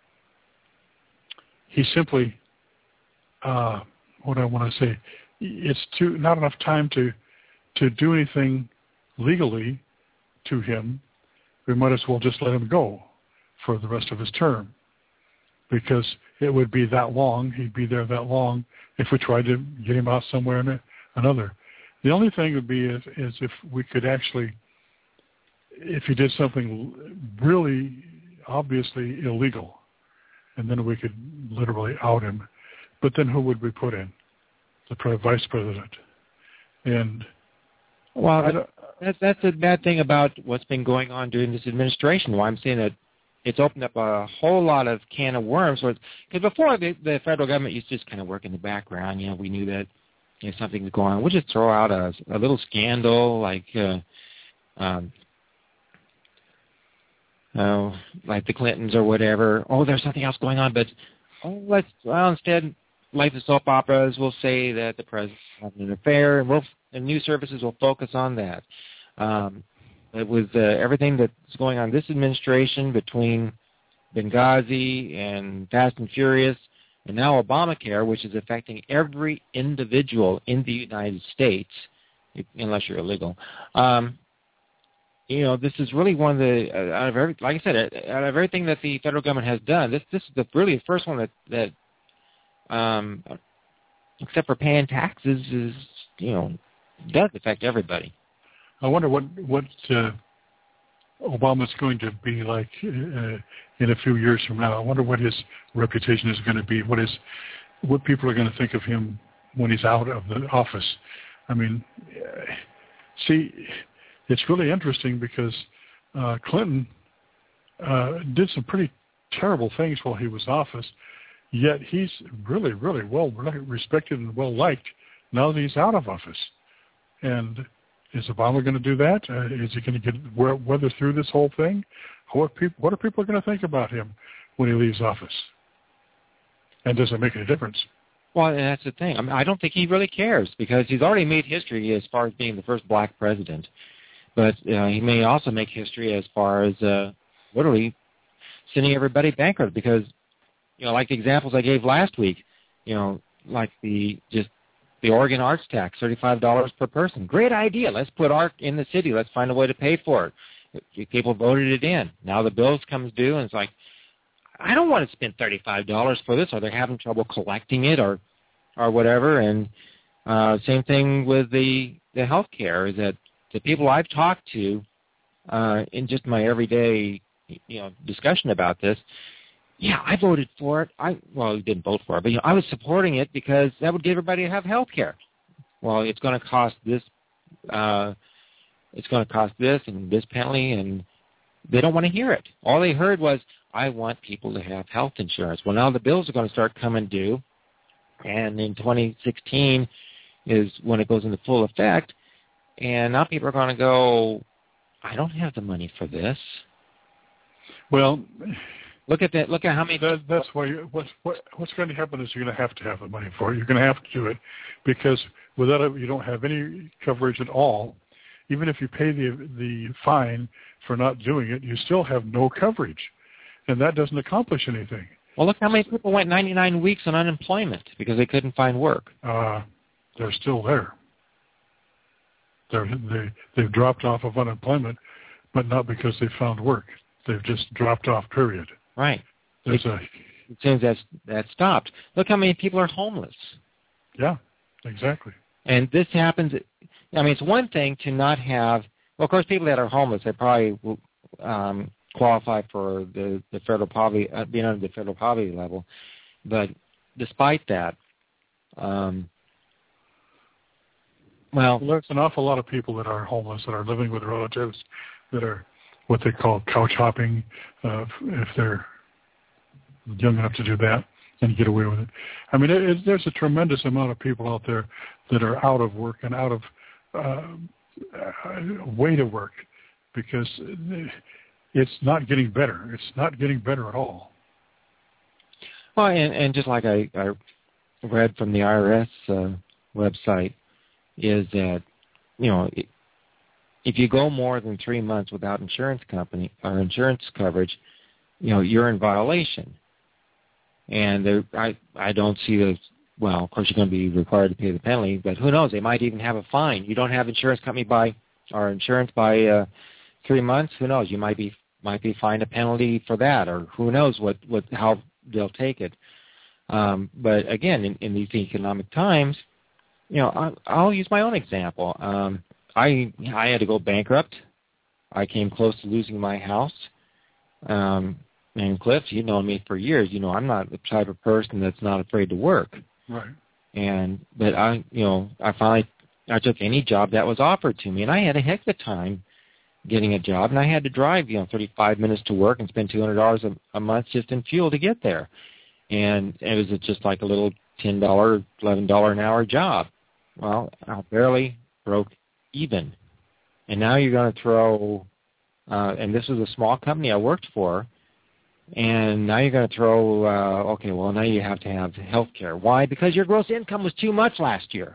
he simply uh, what I want to say. It's too not enough time to to do anything legally to him. We might as well just let him go for the rest of his term, because it would be that long. He'd be there that long if we tried to get him out somewhere or another. The only thing would be is, is if we could actually, if he did something really obviously illegal, and then we could literally out him. But then who would we put in? The vice president. And well, that, that's that's a bad thing about what's been going on during this administration. Why I'm saying that it's opened up a whole lot of can of worms. Because before the, the federal government used to just kind of work in the background. You know, we knew that you know something was going on. We'll just throw out a, a little scandal like, uh, um, oh, like the Clintons or whatever. Oh, there's something else going on, but oh, let's well instead. Like the soap operas, we'll say that the president's having an affair, and we'll and news services will focus on that. Um, it was uh, everything that's going on this administration between Benghazi and Fast and Furious, and now Obamacare, which is affecting every individual in the United States, unless you're illegal. Um, you know, this is really one of the uh, out of every, like I said, out of everything that the federal government has done, this this is the really the first one that that. Um, except for paying taxes, is you know does affect everybody. I wonder what what uh, Obama's going to be like uh, in a few years from now. I wonder what his reputation is going to be. What is what people are going to think of him when he's out of the office. I mean, uh, see, it's really interesting because uh, Clinton uh, did some pretty terrible things while he was in office. Yet he's really, really well respected and well liked now that he's out of office. And is Obama going to do that? Uh, is he going to get weather through this whole thing? What people, what are people going to think about him when he leaves office? And does it make any difference? Well, that's the thing. I mean, I don't think he really cares because he's already made history as far as being the first black president. But uh, he may also make history as far as uh, literally sending everybody bankrupt because you know, like the examples I gave last week, you know, like the just the Oregon arts tax, thirty-five dollars per person. Great idea. Let's put art in the city. Let's find a way to pay for it. People voted it in. Now the bills comes due, and it's like, I don't want to spend thirty-five dollars for this, or they're having trouble collecting it, or or whatever. And uh, same thing with the the health care. Is that the people I've talked to uh, in just my everyday you know discussion about this. Yeah, I voted for it. I well, I didn't vote for it, but you know, I was supporting it because that would get everybody to have health care. Well, it's going to cost this. Uh, it's going to cost this and this penalty, and they don't want to hear it. All they heard was, "I want people to have health insurance." Well, now the bills are going to start coming due, and in twenty sixteen is when it goes into full effect, and now people are going to go, "I don't have the money for this." Well. Look at that. Look at how many. That, that's why. You, what's what, what's going to happen is you're going to have to have the money for it. You're going to have to do it because without it, you don't have any coverage at all. Even if you pay the the fine for not doing it, you still have no coverage, and that doesn't accomplish anything. Well, look how many people went ninety-nine weeks on unemployment because they couldn't find work. Uh, they're still there. They're, they they've dropped off of unemployment, but not because they found work. They've just dropped off. Period. Right. There's it, a. As soon as that's that stopped, look how many people are homeless. Yeah, exactly. And this happens. I mean, it's one thing to not have. Well, of course, people that are homeless, they probably will um, qualify for the the federal poverty, uh, being under the federal poverty level. But despite that, um, well, well, there's an awful lot of people that are homeless that are living with relatives that are what they call couch hopping, uh, if they're young enough to do that and get away with it. I mean, it, it, there's a tremendous amount of people out there that are out of work and out of uh, way to work because it's not getting better. It's not getting better at all. Well, and, and just like I, I read from the I R S uh, website, is that, you know, it, if you go more than three months without insurance company or insurance coverage, you know, you're in violation. And there, I, I don't see the, well, of course you're going to be required to pay the penalty, but who knows? They might even have a fine. You don't have insurance company by, or insurance by uh, three months. Who knows? You might be might be fined a penalty for that, or who knows what, what how they'll take it. Um, but again, in, in these economic times, you know, I, I'll use my own example. Um, I I had to go bankrupt. I came close to losing my house. Um, and Cliff, you've known me for years. You know, I'm not the type of person that's not afraid to work. Right. And but I, you know, I finally I took any job that was offered to me, and I had a heck of a time getting a job, and I had to drive, you know, thirty-five minutes to work and spend two hundred dollars a month just in fuel to get there. And it was just like a little ten dollars, eleven dollars an hour job. Well, I barely broke even. And now you're going to throw, uh, and this was a small company I worked for, and now you're going to throw, uh, okay, well, now you have to have health care. Why? Because your gross income was too much last year.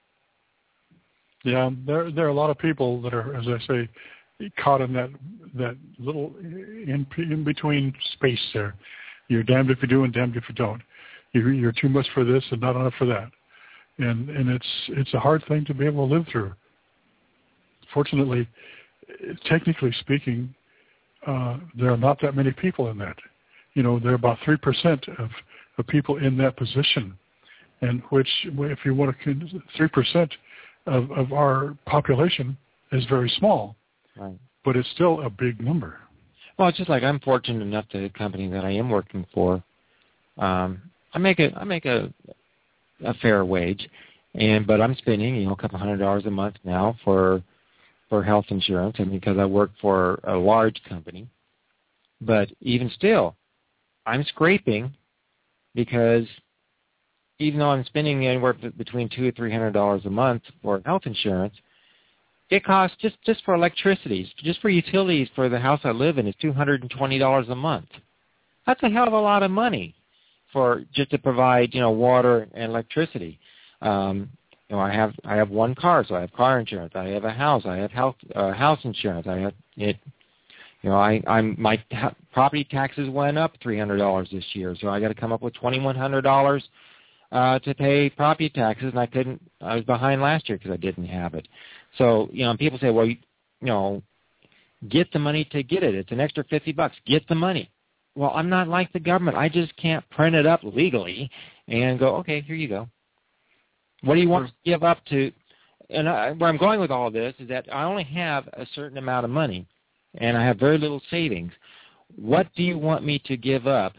Yeah, there there are a lot of people that are, as I say, caught in that that little in in between space there. You're damned if you do and damned if you don't. You're, you're too much for this and not enough for that, and and it's it's a hard thing to be able to live through. Fortunately, technically speaking, uh, there are not that many people in that. You know, there are about three percent of of people in that position, and which, if you want to, three percent of of our population is very small, right? But it's still a big number. Well, it's just like I'm fortunate enough that the company that I am working for, um, I make a I make a a fair wage, and but I'm spending you know a couple hundred dollars a month now for for health insurance, and because I work for a large company. But even still, I'm scraping because even though I'm spending anywhere between two or three hundred dollars a month for health insurance, it costs just, just for electricity, just for utilities for the house I live in is two hundred and twenty dollars a month. That's a hell of a lot of money for just to provide you know water and electricity. Um, you know I have I have one car, so I have car insurance. I have a house. I have health uh, house insurance. I have it. You know I I'm my ta- property taxes went up three hundred dollars this year, so I got to come up with twenty one hundred dollars. Uh, to pay property taxes, and I couldn't. I was behind last year because I didn't have it. So you know, and people say, "Well, you, you know, get the money to get it. It's an extra fifty bucks. Get the money." Well, I'm not like the government. I just can't print it up legally and go, "Okay, here you go." What do you want to give up to? And I, where I'm going with all this is that I only have a certain amount of money, and I have very little savings. What do you want me to give up?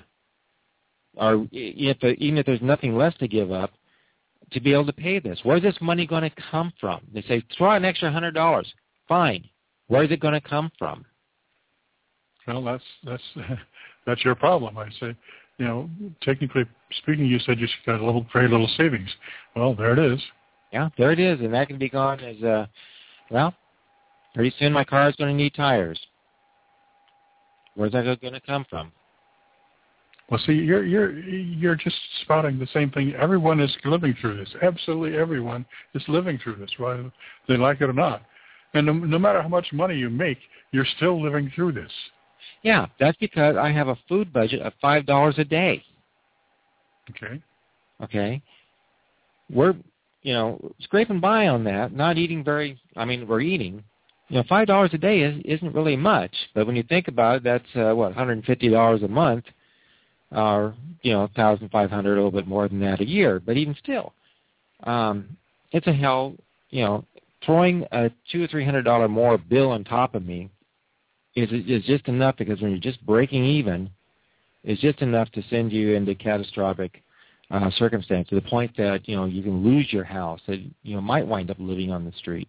Or if, even if there's nothing less to give up, to be able to pay this. Where's this money going to come from? They say, throw out an extra one hundred dollars. Fine. Where's it going to come from? Well, that's that's that's your problem. I say, you know, technically speaking, you said you got a little, very little savings. Well, there it is. Yeah, there it is, and that can be gone as, uh, well, pretty soon my car is going to need tires. Where's that going to come from? Well, see, you're you're you're just spouting the same thing. Everyone is living through this. Absolutely everyone is living through this, whether they like it or not. And no, no matter how much money you make, you're still living through this. Yeah, that's because I have a food budget of five dollars a day. Okay. Okay. We're, you know, scraping by on that, not eating very, I mean, we're eating. You know, five dollars a day is, isn't really much, but when you think about it, that's, uh, what, one hundred fifty dollars a month, or, you know, one thousand five hundred dollars, a little bit more than that a year, but even still, um, it's a hell, you know, throwing a two or three hundred dollars more bill on top of me is is just enough, because when you're just breaking even, it's just enough to send you into catastrophic uh, circumstance, to the point that, you know, you can lose your house, that, you know, might wind up living on the street,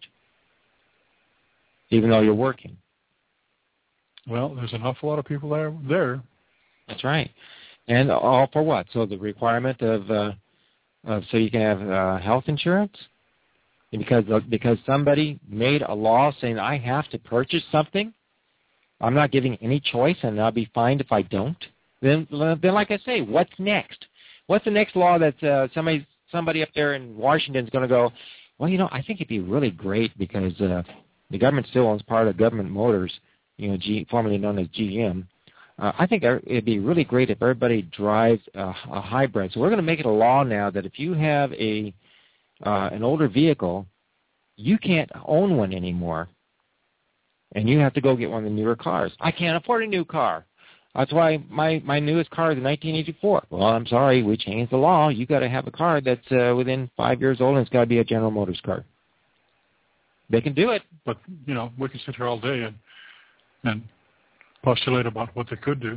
even though you're working. Well, there's an awful lot of people there. there. That's right. And all for what? So the requirement of, uh, of so you can have uh, health insurance? Because because somebody made a law saying I have to purchase something, I'm not giving any choice, and I'll be fined if I don't. Then, then like I say, what's next? What's the next law that uh, somebody somebody up there in Washington is going to go, well, you know, I think it'd be really great, because uh, the government still owns part of Government Motors, you know, G, formerly known as G M. Uh, I think it'd be really great if everybody drives a, a hybrid. So we're going to make it a law now that if you have a uh, an older vehicle, you can't own one anymore, and you have to go get one of the newer cars. I can't afford a new car. That's why my, my newest car is a nineteen eighty-four. Well, I'm sorry, we changed the law. You got to have a car that's uh, within five years old, and it's got to be a General Motors car. They can do it. But, you know, we can sit here all day and and postulate about what they could do.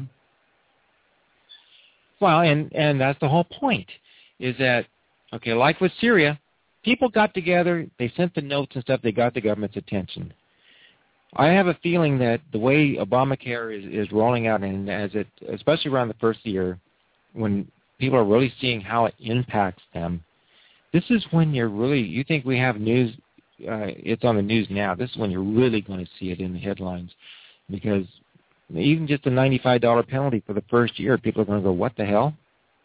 Well, and, and that's the whole point, is that, okay, like with Syria, people got together, they sent the notes and stuff, they got the government's attention. I have a feeling that the way Obamacare is, is rolling out, and as it, especially around the first year, when people are really seeing how it impacts them, this is when you're really, you think we have news, uh, it's on the news now, this is when you're really going to see it in the headlines, because even just a ninety-five dollars penalty for the first year, people are going to go, what the hell?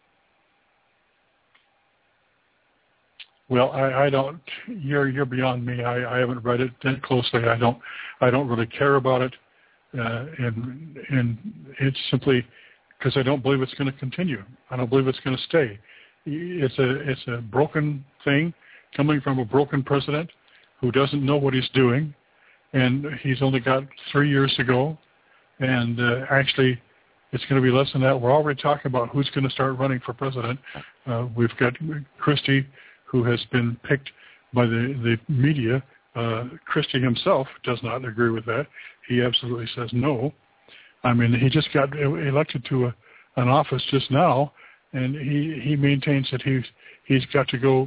Well, I, I don't. You're you're beyond me. I, I haven't read it that closely. I don't. I don't really care about it, uh, and and it's simply because I don't believe it's going to continue. I don't believe it's going to stay. It's a it's a broken thing coming from a broken president who doesn't know what he's doing, and he's only got three years to go, and uh, actually. It's going to be less than that. We're already talking about who's going to start running for president. Uh, we've got Christie, who has been picked by the, the media. Uh, Christie himself does not agree with that. He absolutely says no. I mean, he just got elected to a, an office just now, and he, he maintains that he's, he's got to go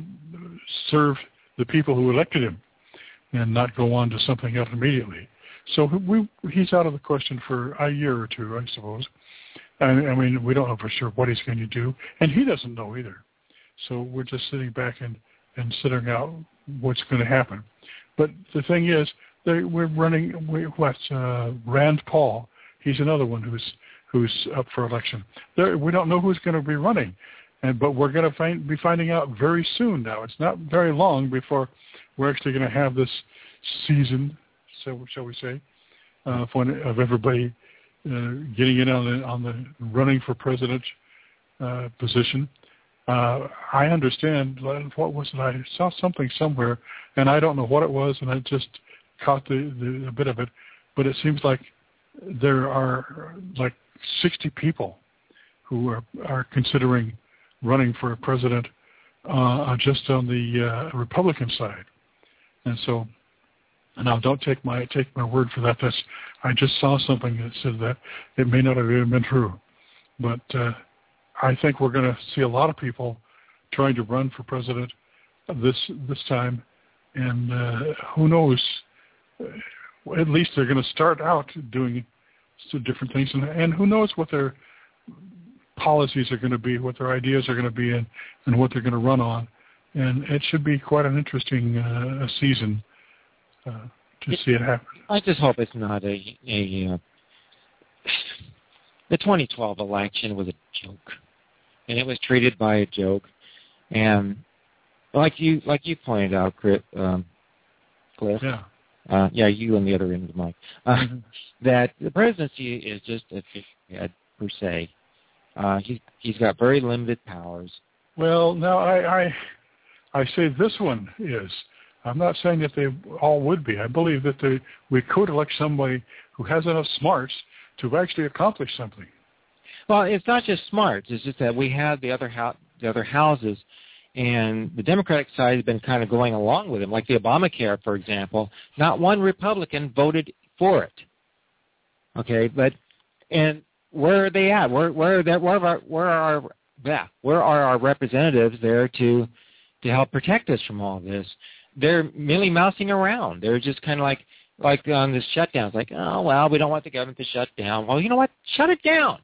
serve the people who elected him and not go on to something else immediately. So we, he's out of the question for a year or two, I suppose. I, I mean, we don't know for sure what he's going to do, and he doesn't know either. So we're just sitting back and, and sitting out what's going to happen. But the thing is, they, we're running, we, what, uh, Rand Paul, he's another one who's who's up for election. There, we don't know who's going to be running, and but we're going to find, be finding out very soon now. It's not very long before we're actually going to have this season, so shall we say, uh, of everybody uh, getting in on the, on the running for president uh, position. Uh, I understand, what was it? I saw something somewhere, and I don't know what it was, and I just caught the, the a bit of it. But it seems like there are like sixty people who are, are considering running for president uh, just on the uh, Republican side. And so, now don't take my take my word for that. That's I just saw something that said that. It may not have even been true, but uh, I think we're going to see a lot of people trying to run for president this this time, and uh, who knows? At least they're going to start out doing some different things, and, and who knows what their policies are going to be, what their ideas are going to be, and, and what they're going to run on. And it should be quite an interesting uh, season uh, to see it happen. I just hope it's not a, a uh, the twenty twelve election was a joke, and it was treated by a joke. And like you like you pointed out, Chris, um, Cliff, yeah, uh, yeah, you on the other end of the mic, uh, mm-hmm. that the presidency is just a figurehead per se. Uh, he's he's got very limited powers. Well, no, I, I I say this one is. I'm not saying that they all would be. I believe that they, we could elect somebody who has enough smarts to actually accomplish something. Well, it's not just smarts. It's just that we have the other ho- the other houses, and the Democratic side has been kind of going along with them. Like the Obamacare, for example, not one Republican voted for it. Okay, but and where are they at? Where where are that? Where are our, where are our, yeah, where are our representatives there to to help protect us from all this? They're merely mousing around. They're just kind of like like on this shutdown. It's like, oh well, we don't want the government to shut down. Well, you know what? Shut it down.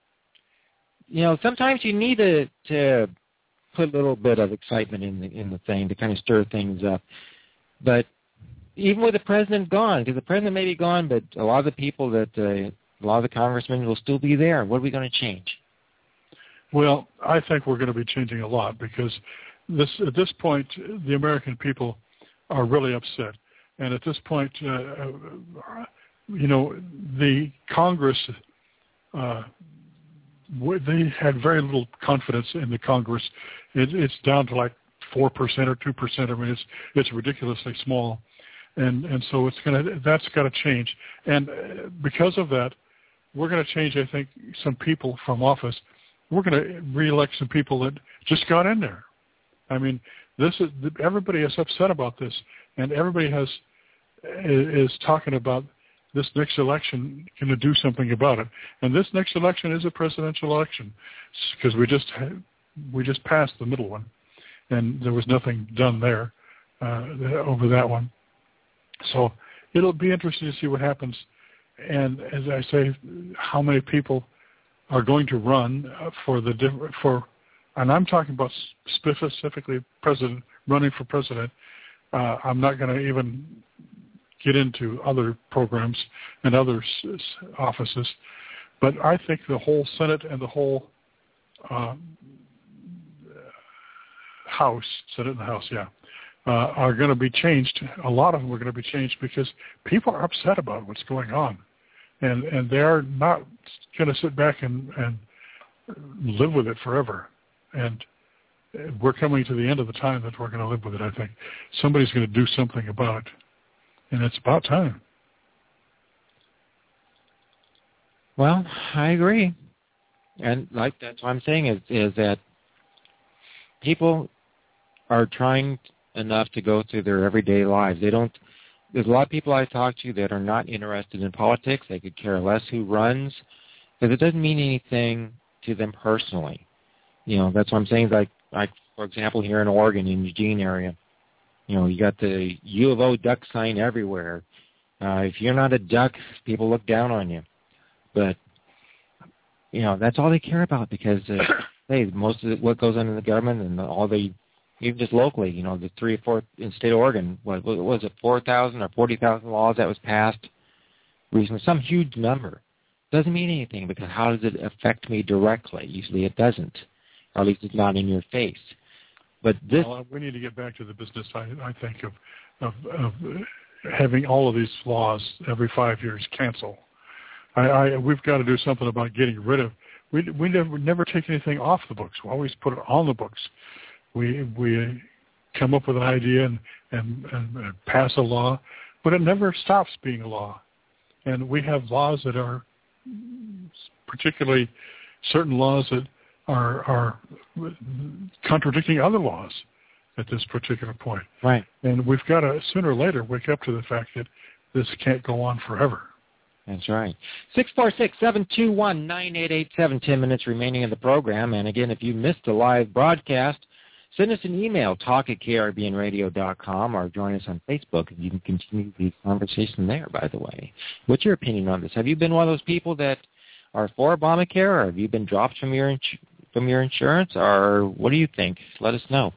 You know, sometimes you need to to put a little bit of excitement in the in the thing to kind of stir things up. But even with the president gone, because the president may be gone, but a lot of the people that uh, a lot of the congressmen will still be there. What are we going to change? Well, I think we're going to be changing a lot because this at this point, the American people are really upset. And at this point, uh, you know, the Congress, uh, they had very little confidence in the Congress. It, it's down to like four percent or two percent. I mean, it's it's ridiculously small. And and so it's gonna that's got to change. And because of that, we're going to change, I think, some people from office. We're going to reelect some people that just got in there. I mean, this is everybody is upset about this, and everybody has is talking about this next election going to do something about it. And this next election is a presidential election because we just we just passed the middle one, and there was nothing done there uh, over that one. So it'll be interesting to see what happens. And as I say, how many people are going to run for the different for. And I'm talking about specifically president running for president. Uh, I'm not going to even get into other programs and other s- offices, but I think the whole Senate and the whole uh, House, Senate and the House, yeah, uh, are going to be changed. A lot of them are going to be changed because people are upset about what's going on, and and they're not going to sit back and, and live with it forever. And we're coming to the end of the time that we're going to live with it, I think. Somebody's going to do something about it. And it's about time. Well, I agree. And like that's what I'm saying is, is that people are trying enough to go through their everyday lives. They don't, there's a lot of people I talk to that are not interested in politics. They could care less who runs because it doesn't mean anything to them personally. You know, that's what I'm saying. Like, like for example, here in Oregon, in Eugene area, you know, you got the U of O duck sign everywhere. Uh, if you're not a duck, people look down on you. But, you know, that's all they care about because, uh, hey, most of what goes on in the government and all the, even just locally, you know, the three or four in the state of Oregon, what, what was it, four thousand or forty thousand laws that was passed recently, some huge number. Doesn't mean anything because how does it affect me directly? Usually it doesn't. Or at least it's not in your face. But this, well, we need to get back to the business, I, I think, of, of, of having all of these laws every five years cancel. I, I, we've got to do something about getting rid of. We we never never take anything off the books. We always put it on the books. We we come up with an idea and, and, and pass a law, but it never stops being a law. And we have laws that are particularly certain laws that are are contradicting other laws at this particular point. Right. And we've got to, sooner or later, wake up to the fact that this can't go on forever. That's right. six four six, seven two one, nine eight eight seven, ten minutes remaining in the program. And again, if you missed the live broadcast, send us an email, talk at K R B N radio dot com, or join us on Facebook. You can continue the conversation there, by the way. What's your opinion on this? Have you been one of those people that are for Obamacare, or have you been dropped from your ins- from your insurance, or what do you think? Let us know.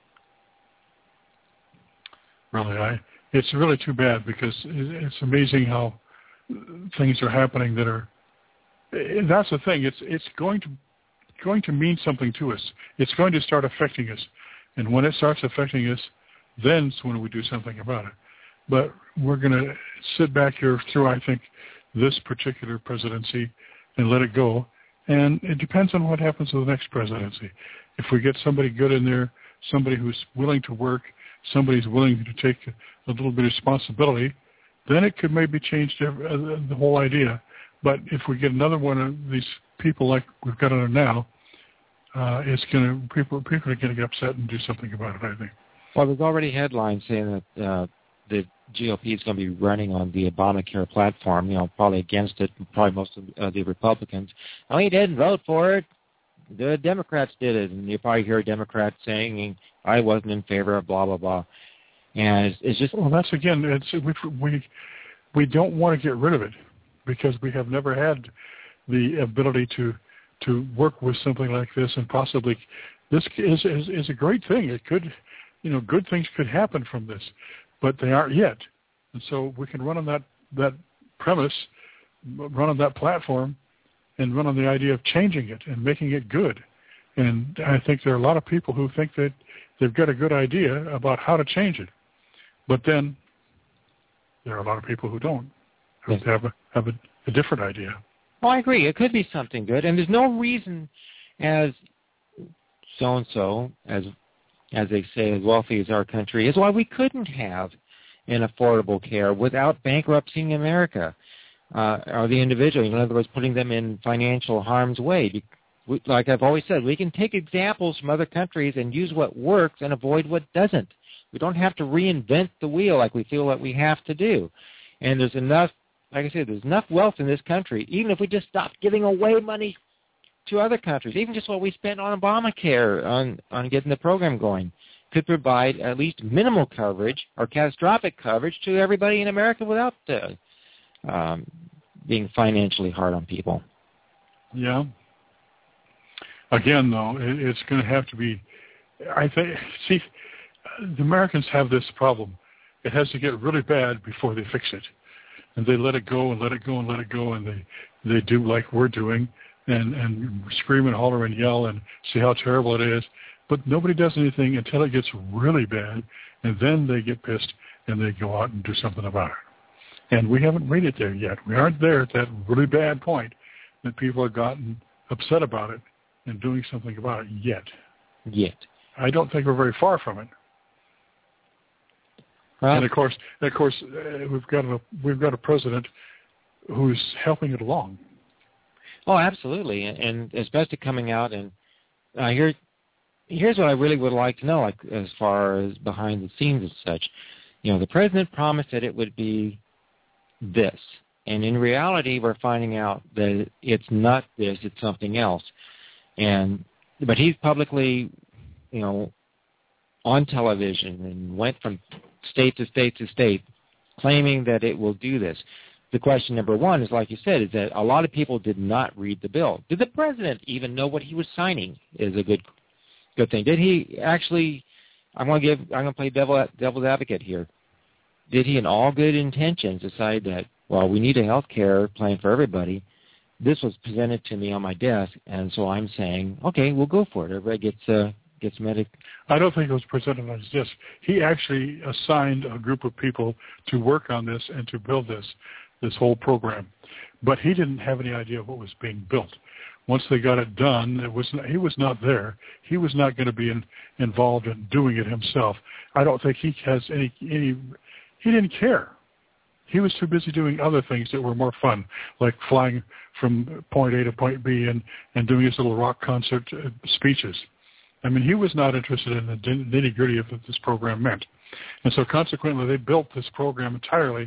Really, I it's really too bad because it's amazing how things are happening that are and that's the thing. It's it's going to going to mean something to us. It's going to start affecting us, and when it starts affecting us, then's when we do something about it. But we're going to sit back here through, I think, this particular presidency and let it go. And it depends on what happens with the next presidency. If we get somebody good in there, somebody who's willing to work, somebody who's willing to take a little bit of responsibility, then it could maybe change the, the whole idea. But if we get another one of these people like we've got on now, uh, it's going to people people are going to get upset and do something about it, I think. Well, there's already headlines saying that uh, the G O P is going to be running on the Obamacare platform, you know, probably against it, probably most of uh, the Republicans. Oh, he didn't vote for it. The Democrats did it. And you probably hear Democrats saying, I wasn't in favor of blah, blah, blah. And it's, it's just... Well, that's, again, it's, we, we, we don't want to get rid of it because we have never had the ability to to work with something like this, and possibly this is, is, is a great thing. It could, you know, good things could happen from this, but they aren't yet. And so we can run on that, that premise, run on that platform, and run on the idea of changing it and making it good. And I think there are a lot of people who think that they've got a good idea about how to change it. But then there are a lot of people who don't, who yes. have, a, have a, a different idea. Well, I agree. It could be something good. And there's no reason as so-and-so, as as they say, as wealthy as our country is, why we couldn't have an affordable care without bankrupting America uh, or the individual. In other words, putting them in financial harm's way. We, like I've always said, we can take examples from other countries and use what works and avoid what doesn't. We don't have to reinvent the wheel like we feel that we have to do. And there's enough, like I said, there's enough wealth in this country, even if we just stopped giving away money to other countries, even just what we spent on Obamacare, on, on getting the program going, could provide at least minimal coverage or catastrophic coverage to everybody in America without uh, um, being financially hard on people. Yeah. Again, though, it, it's going to have to be, I think, see, the Americans have this problem. It has to get really bad before they fix it. And they let it go and let it go and let it go, and they, they do like we're doing, and, and scream and holler and yell and see how terrible it is. But nobody does anything until it gets really bad, and then they get pissed and they go out and do something about it. And we haven't made it there yet. We aren't there at that really bad point that people have gotten upset about it and doing something about it yet. Yet. I don't think we're very far from it. Well, and of course, of course, uh, we've got a we've got a president who's helping it along. Oh, absolutely, and, and especially coming out and uh, here, here's what I really would like to know, like as far as behind the scenes and such. You know, the president promised that it would be this, and in reality, we're finding out that it's not this; it's something else. And but he's publicly, you know, on television and went from state to state to state, claiming that it will do this. The question number one is, like you said, is that a lot of people did not read the bill. Did the president even know what he was signing? Is a good, good thing. Did he actually? I'm going to give. I'm going to play devil, devil's advocate here. Did he, in all good intentions, decide that, well, we need a health care plan for everybody? This was presented to me on my desk, and so I'm saying, okay, we'll go for it. Everybody gets uh, gets medic. I don't think it was presented on his desk. He actually assigned a group of people to work on this and to build this, this whole program. But he didn't have any idea what was being built. Once they got it done, it was he was not there. He was not going to be in, involved in doing it himself. I don't think he has any any. He didn't care. He was too busy doing other things that were more fun, like flying from point A to point B and, and doing his little rock concert uh, speeches. I mean, he was not interested in the nitty-gritty of what this program meant. And so consequently, they built this program entirely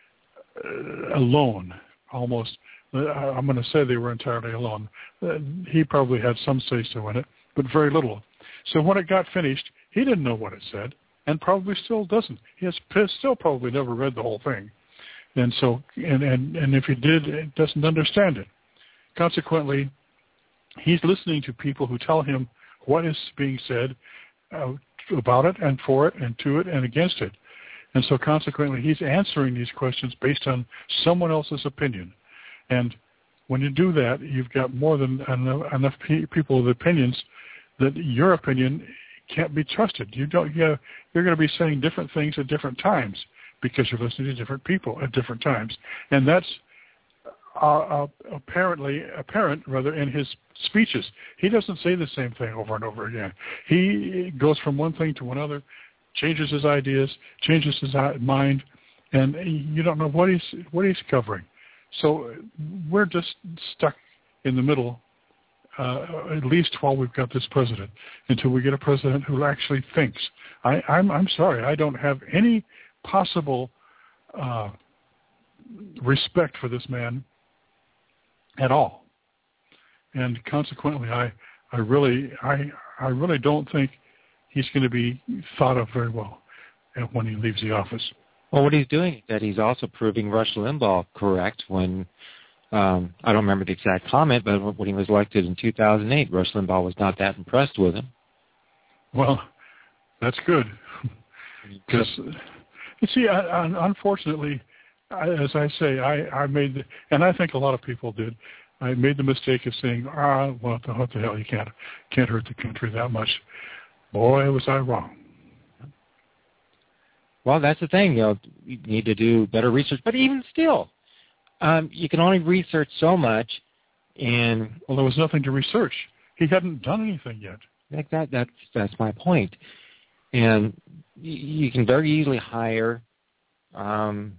uh, alone, almost. Uh, I'm going to say they were entirely alone. Uh, he probably had some say-so in it, but very little. So when it got finished, he didn't know what it said, and probably still doesn't. He has still probably never read the whole thing. And so, and, and, and if he did, he doesn't understand it. Consequently, he's listening to people who tell him what is being said uh, about it and for it and to it and against it. And so consequently, he's answering these questions based on someone else's opinion. And when you do that, you've got more than enough, enough pe- people with opinions that your opinion can't be trusted. You don't. You know, you're going to be saying different things at different times because you're listening to different people at different times, and that's uh, uh, apparently apparent rather in his speeches. He doesn't say the same thing over and over again. He goes from one thing to another, changes his ideas, changes his mind, and you don't know what he's what he's covering. So we're just stuck in the middle. Uh, at least while we've got this president, until we get a president who actually thinks. I, I'm, I'm sorry, I don't have any possible uh, respect for this man at all, and consequently, I, I really, I, I really don't think he's going to be thought of very well when he leaves the office. Well, what he's doing is that he's also proving Rush Limbaugh correct when. Um, I don't remember the exact comment, but when he was elected in two thousand eight, Rush Limbaugh was not that impressed with him. Well, that's good. Because, you see, I, I, unfortunately, I, as I say, I, I made, the, and I think a lot of people did, I made the mistake of saying, ah, what the, what the hell, you can't, can't hurt the country that much. Boy, was I wrong. Well, that's the thing. You know, you need to do better research. But even still, Um, you can only research so much, and well, there was nothing to research. He hadn't done anything yet. Like that, that's that's my point. And you, you can very easily hire um,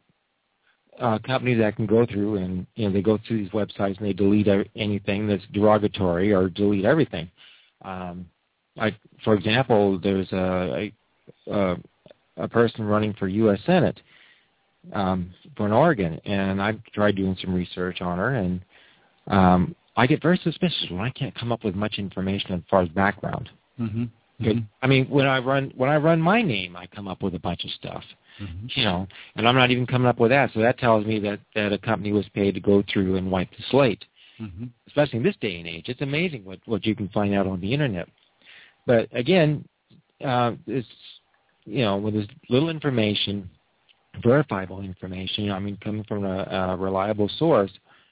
a company that can go through and you know they go through these websites and they delete anything that's derogatory or delete everything. Um, like for example, there's a a, a person running for U S Senate. Um, for an Oregon, and I've tried doing some research on her, and um, I get very suspicious when I can't come up with much information as far as background. Mm-hmm. Mm-hmm. I mean, when I run when I run my name, I come up with a bunch of stuff, mm-hmm. you know, and I'm not even coming up with that. So that tells me that, that a company was paid to go through and wipe the slate. Mm-hmm. Especially in this day and age, it's amazing what, what you can find out on the internet. But again, uh, it's you know, with this little information. Verifiable information, I mean, coming from a, a reliable source,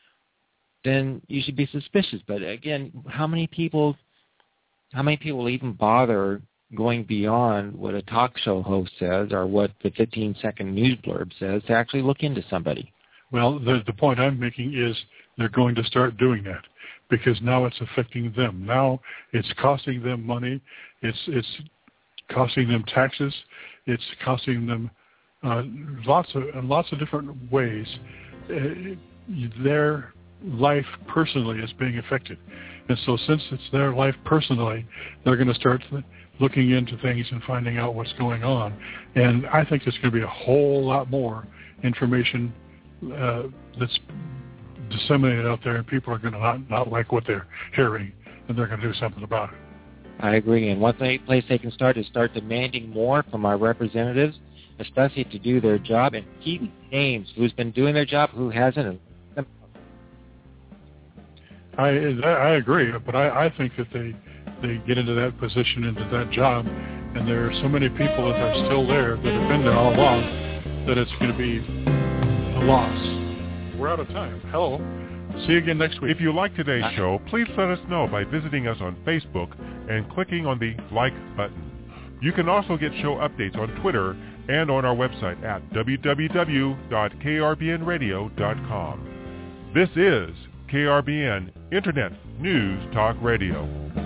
then you should be suspicious. But again, how many people, how many people even bother going beyond what a talk show host says or what the fifteen-second news blurb says to actually look into somebody? Well, the, the point I'm making is they're going to start doing that because now it's affecting them. Now it's costing them money. It's it's costing them taxes. It's costing them Uh, lots of in lots of different ways, uh, their life personally is being affected, and so since it's their life personally, they're going to start looking into things and finding out what's going on. And I think there's going to be a whole lot more information uh, that's disseminated out there, and people are going to not, not like what they're hearing, and they're going to do something about it. I agree. And one thing, place they can start is start demanding more from our representatives, especially to do their job and keep names. Who's been doing their job, who hasn't. I I agree, but I, I think that they they get into that position, into that job, and there are so many people that are still there that have been there all along that it's going to be a loss. We're out of time. Hello. See you again next week. If you like today's show, please let us know by visiting us on Facebook and clicking on the like button. You can also get show updates on Twitter and on our website at w w w dot k r b n radio dot com. This is K R B N Internet News Talk Radio.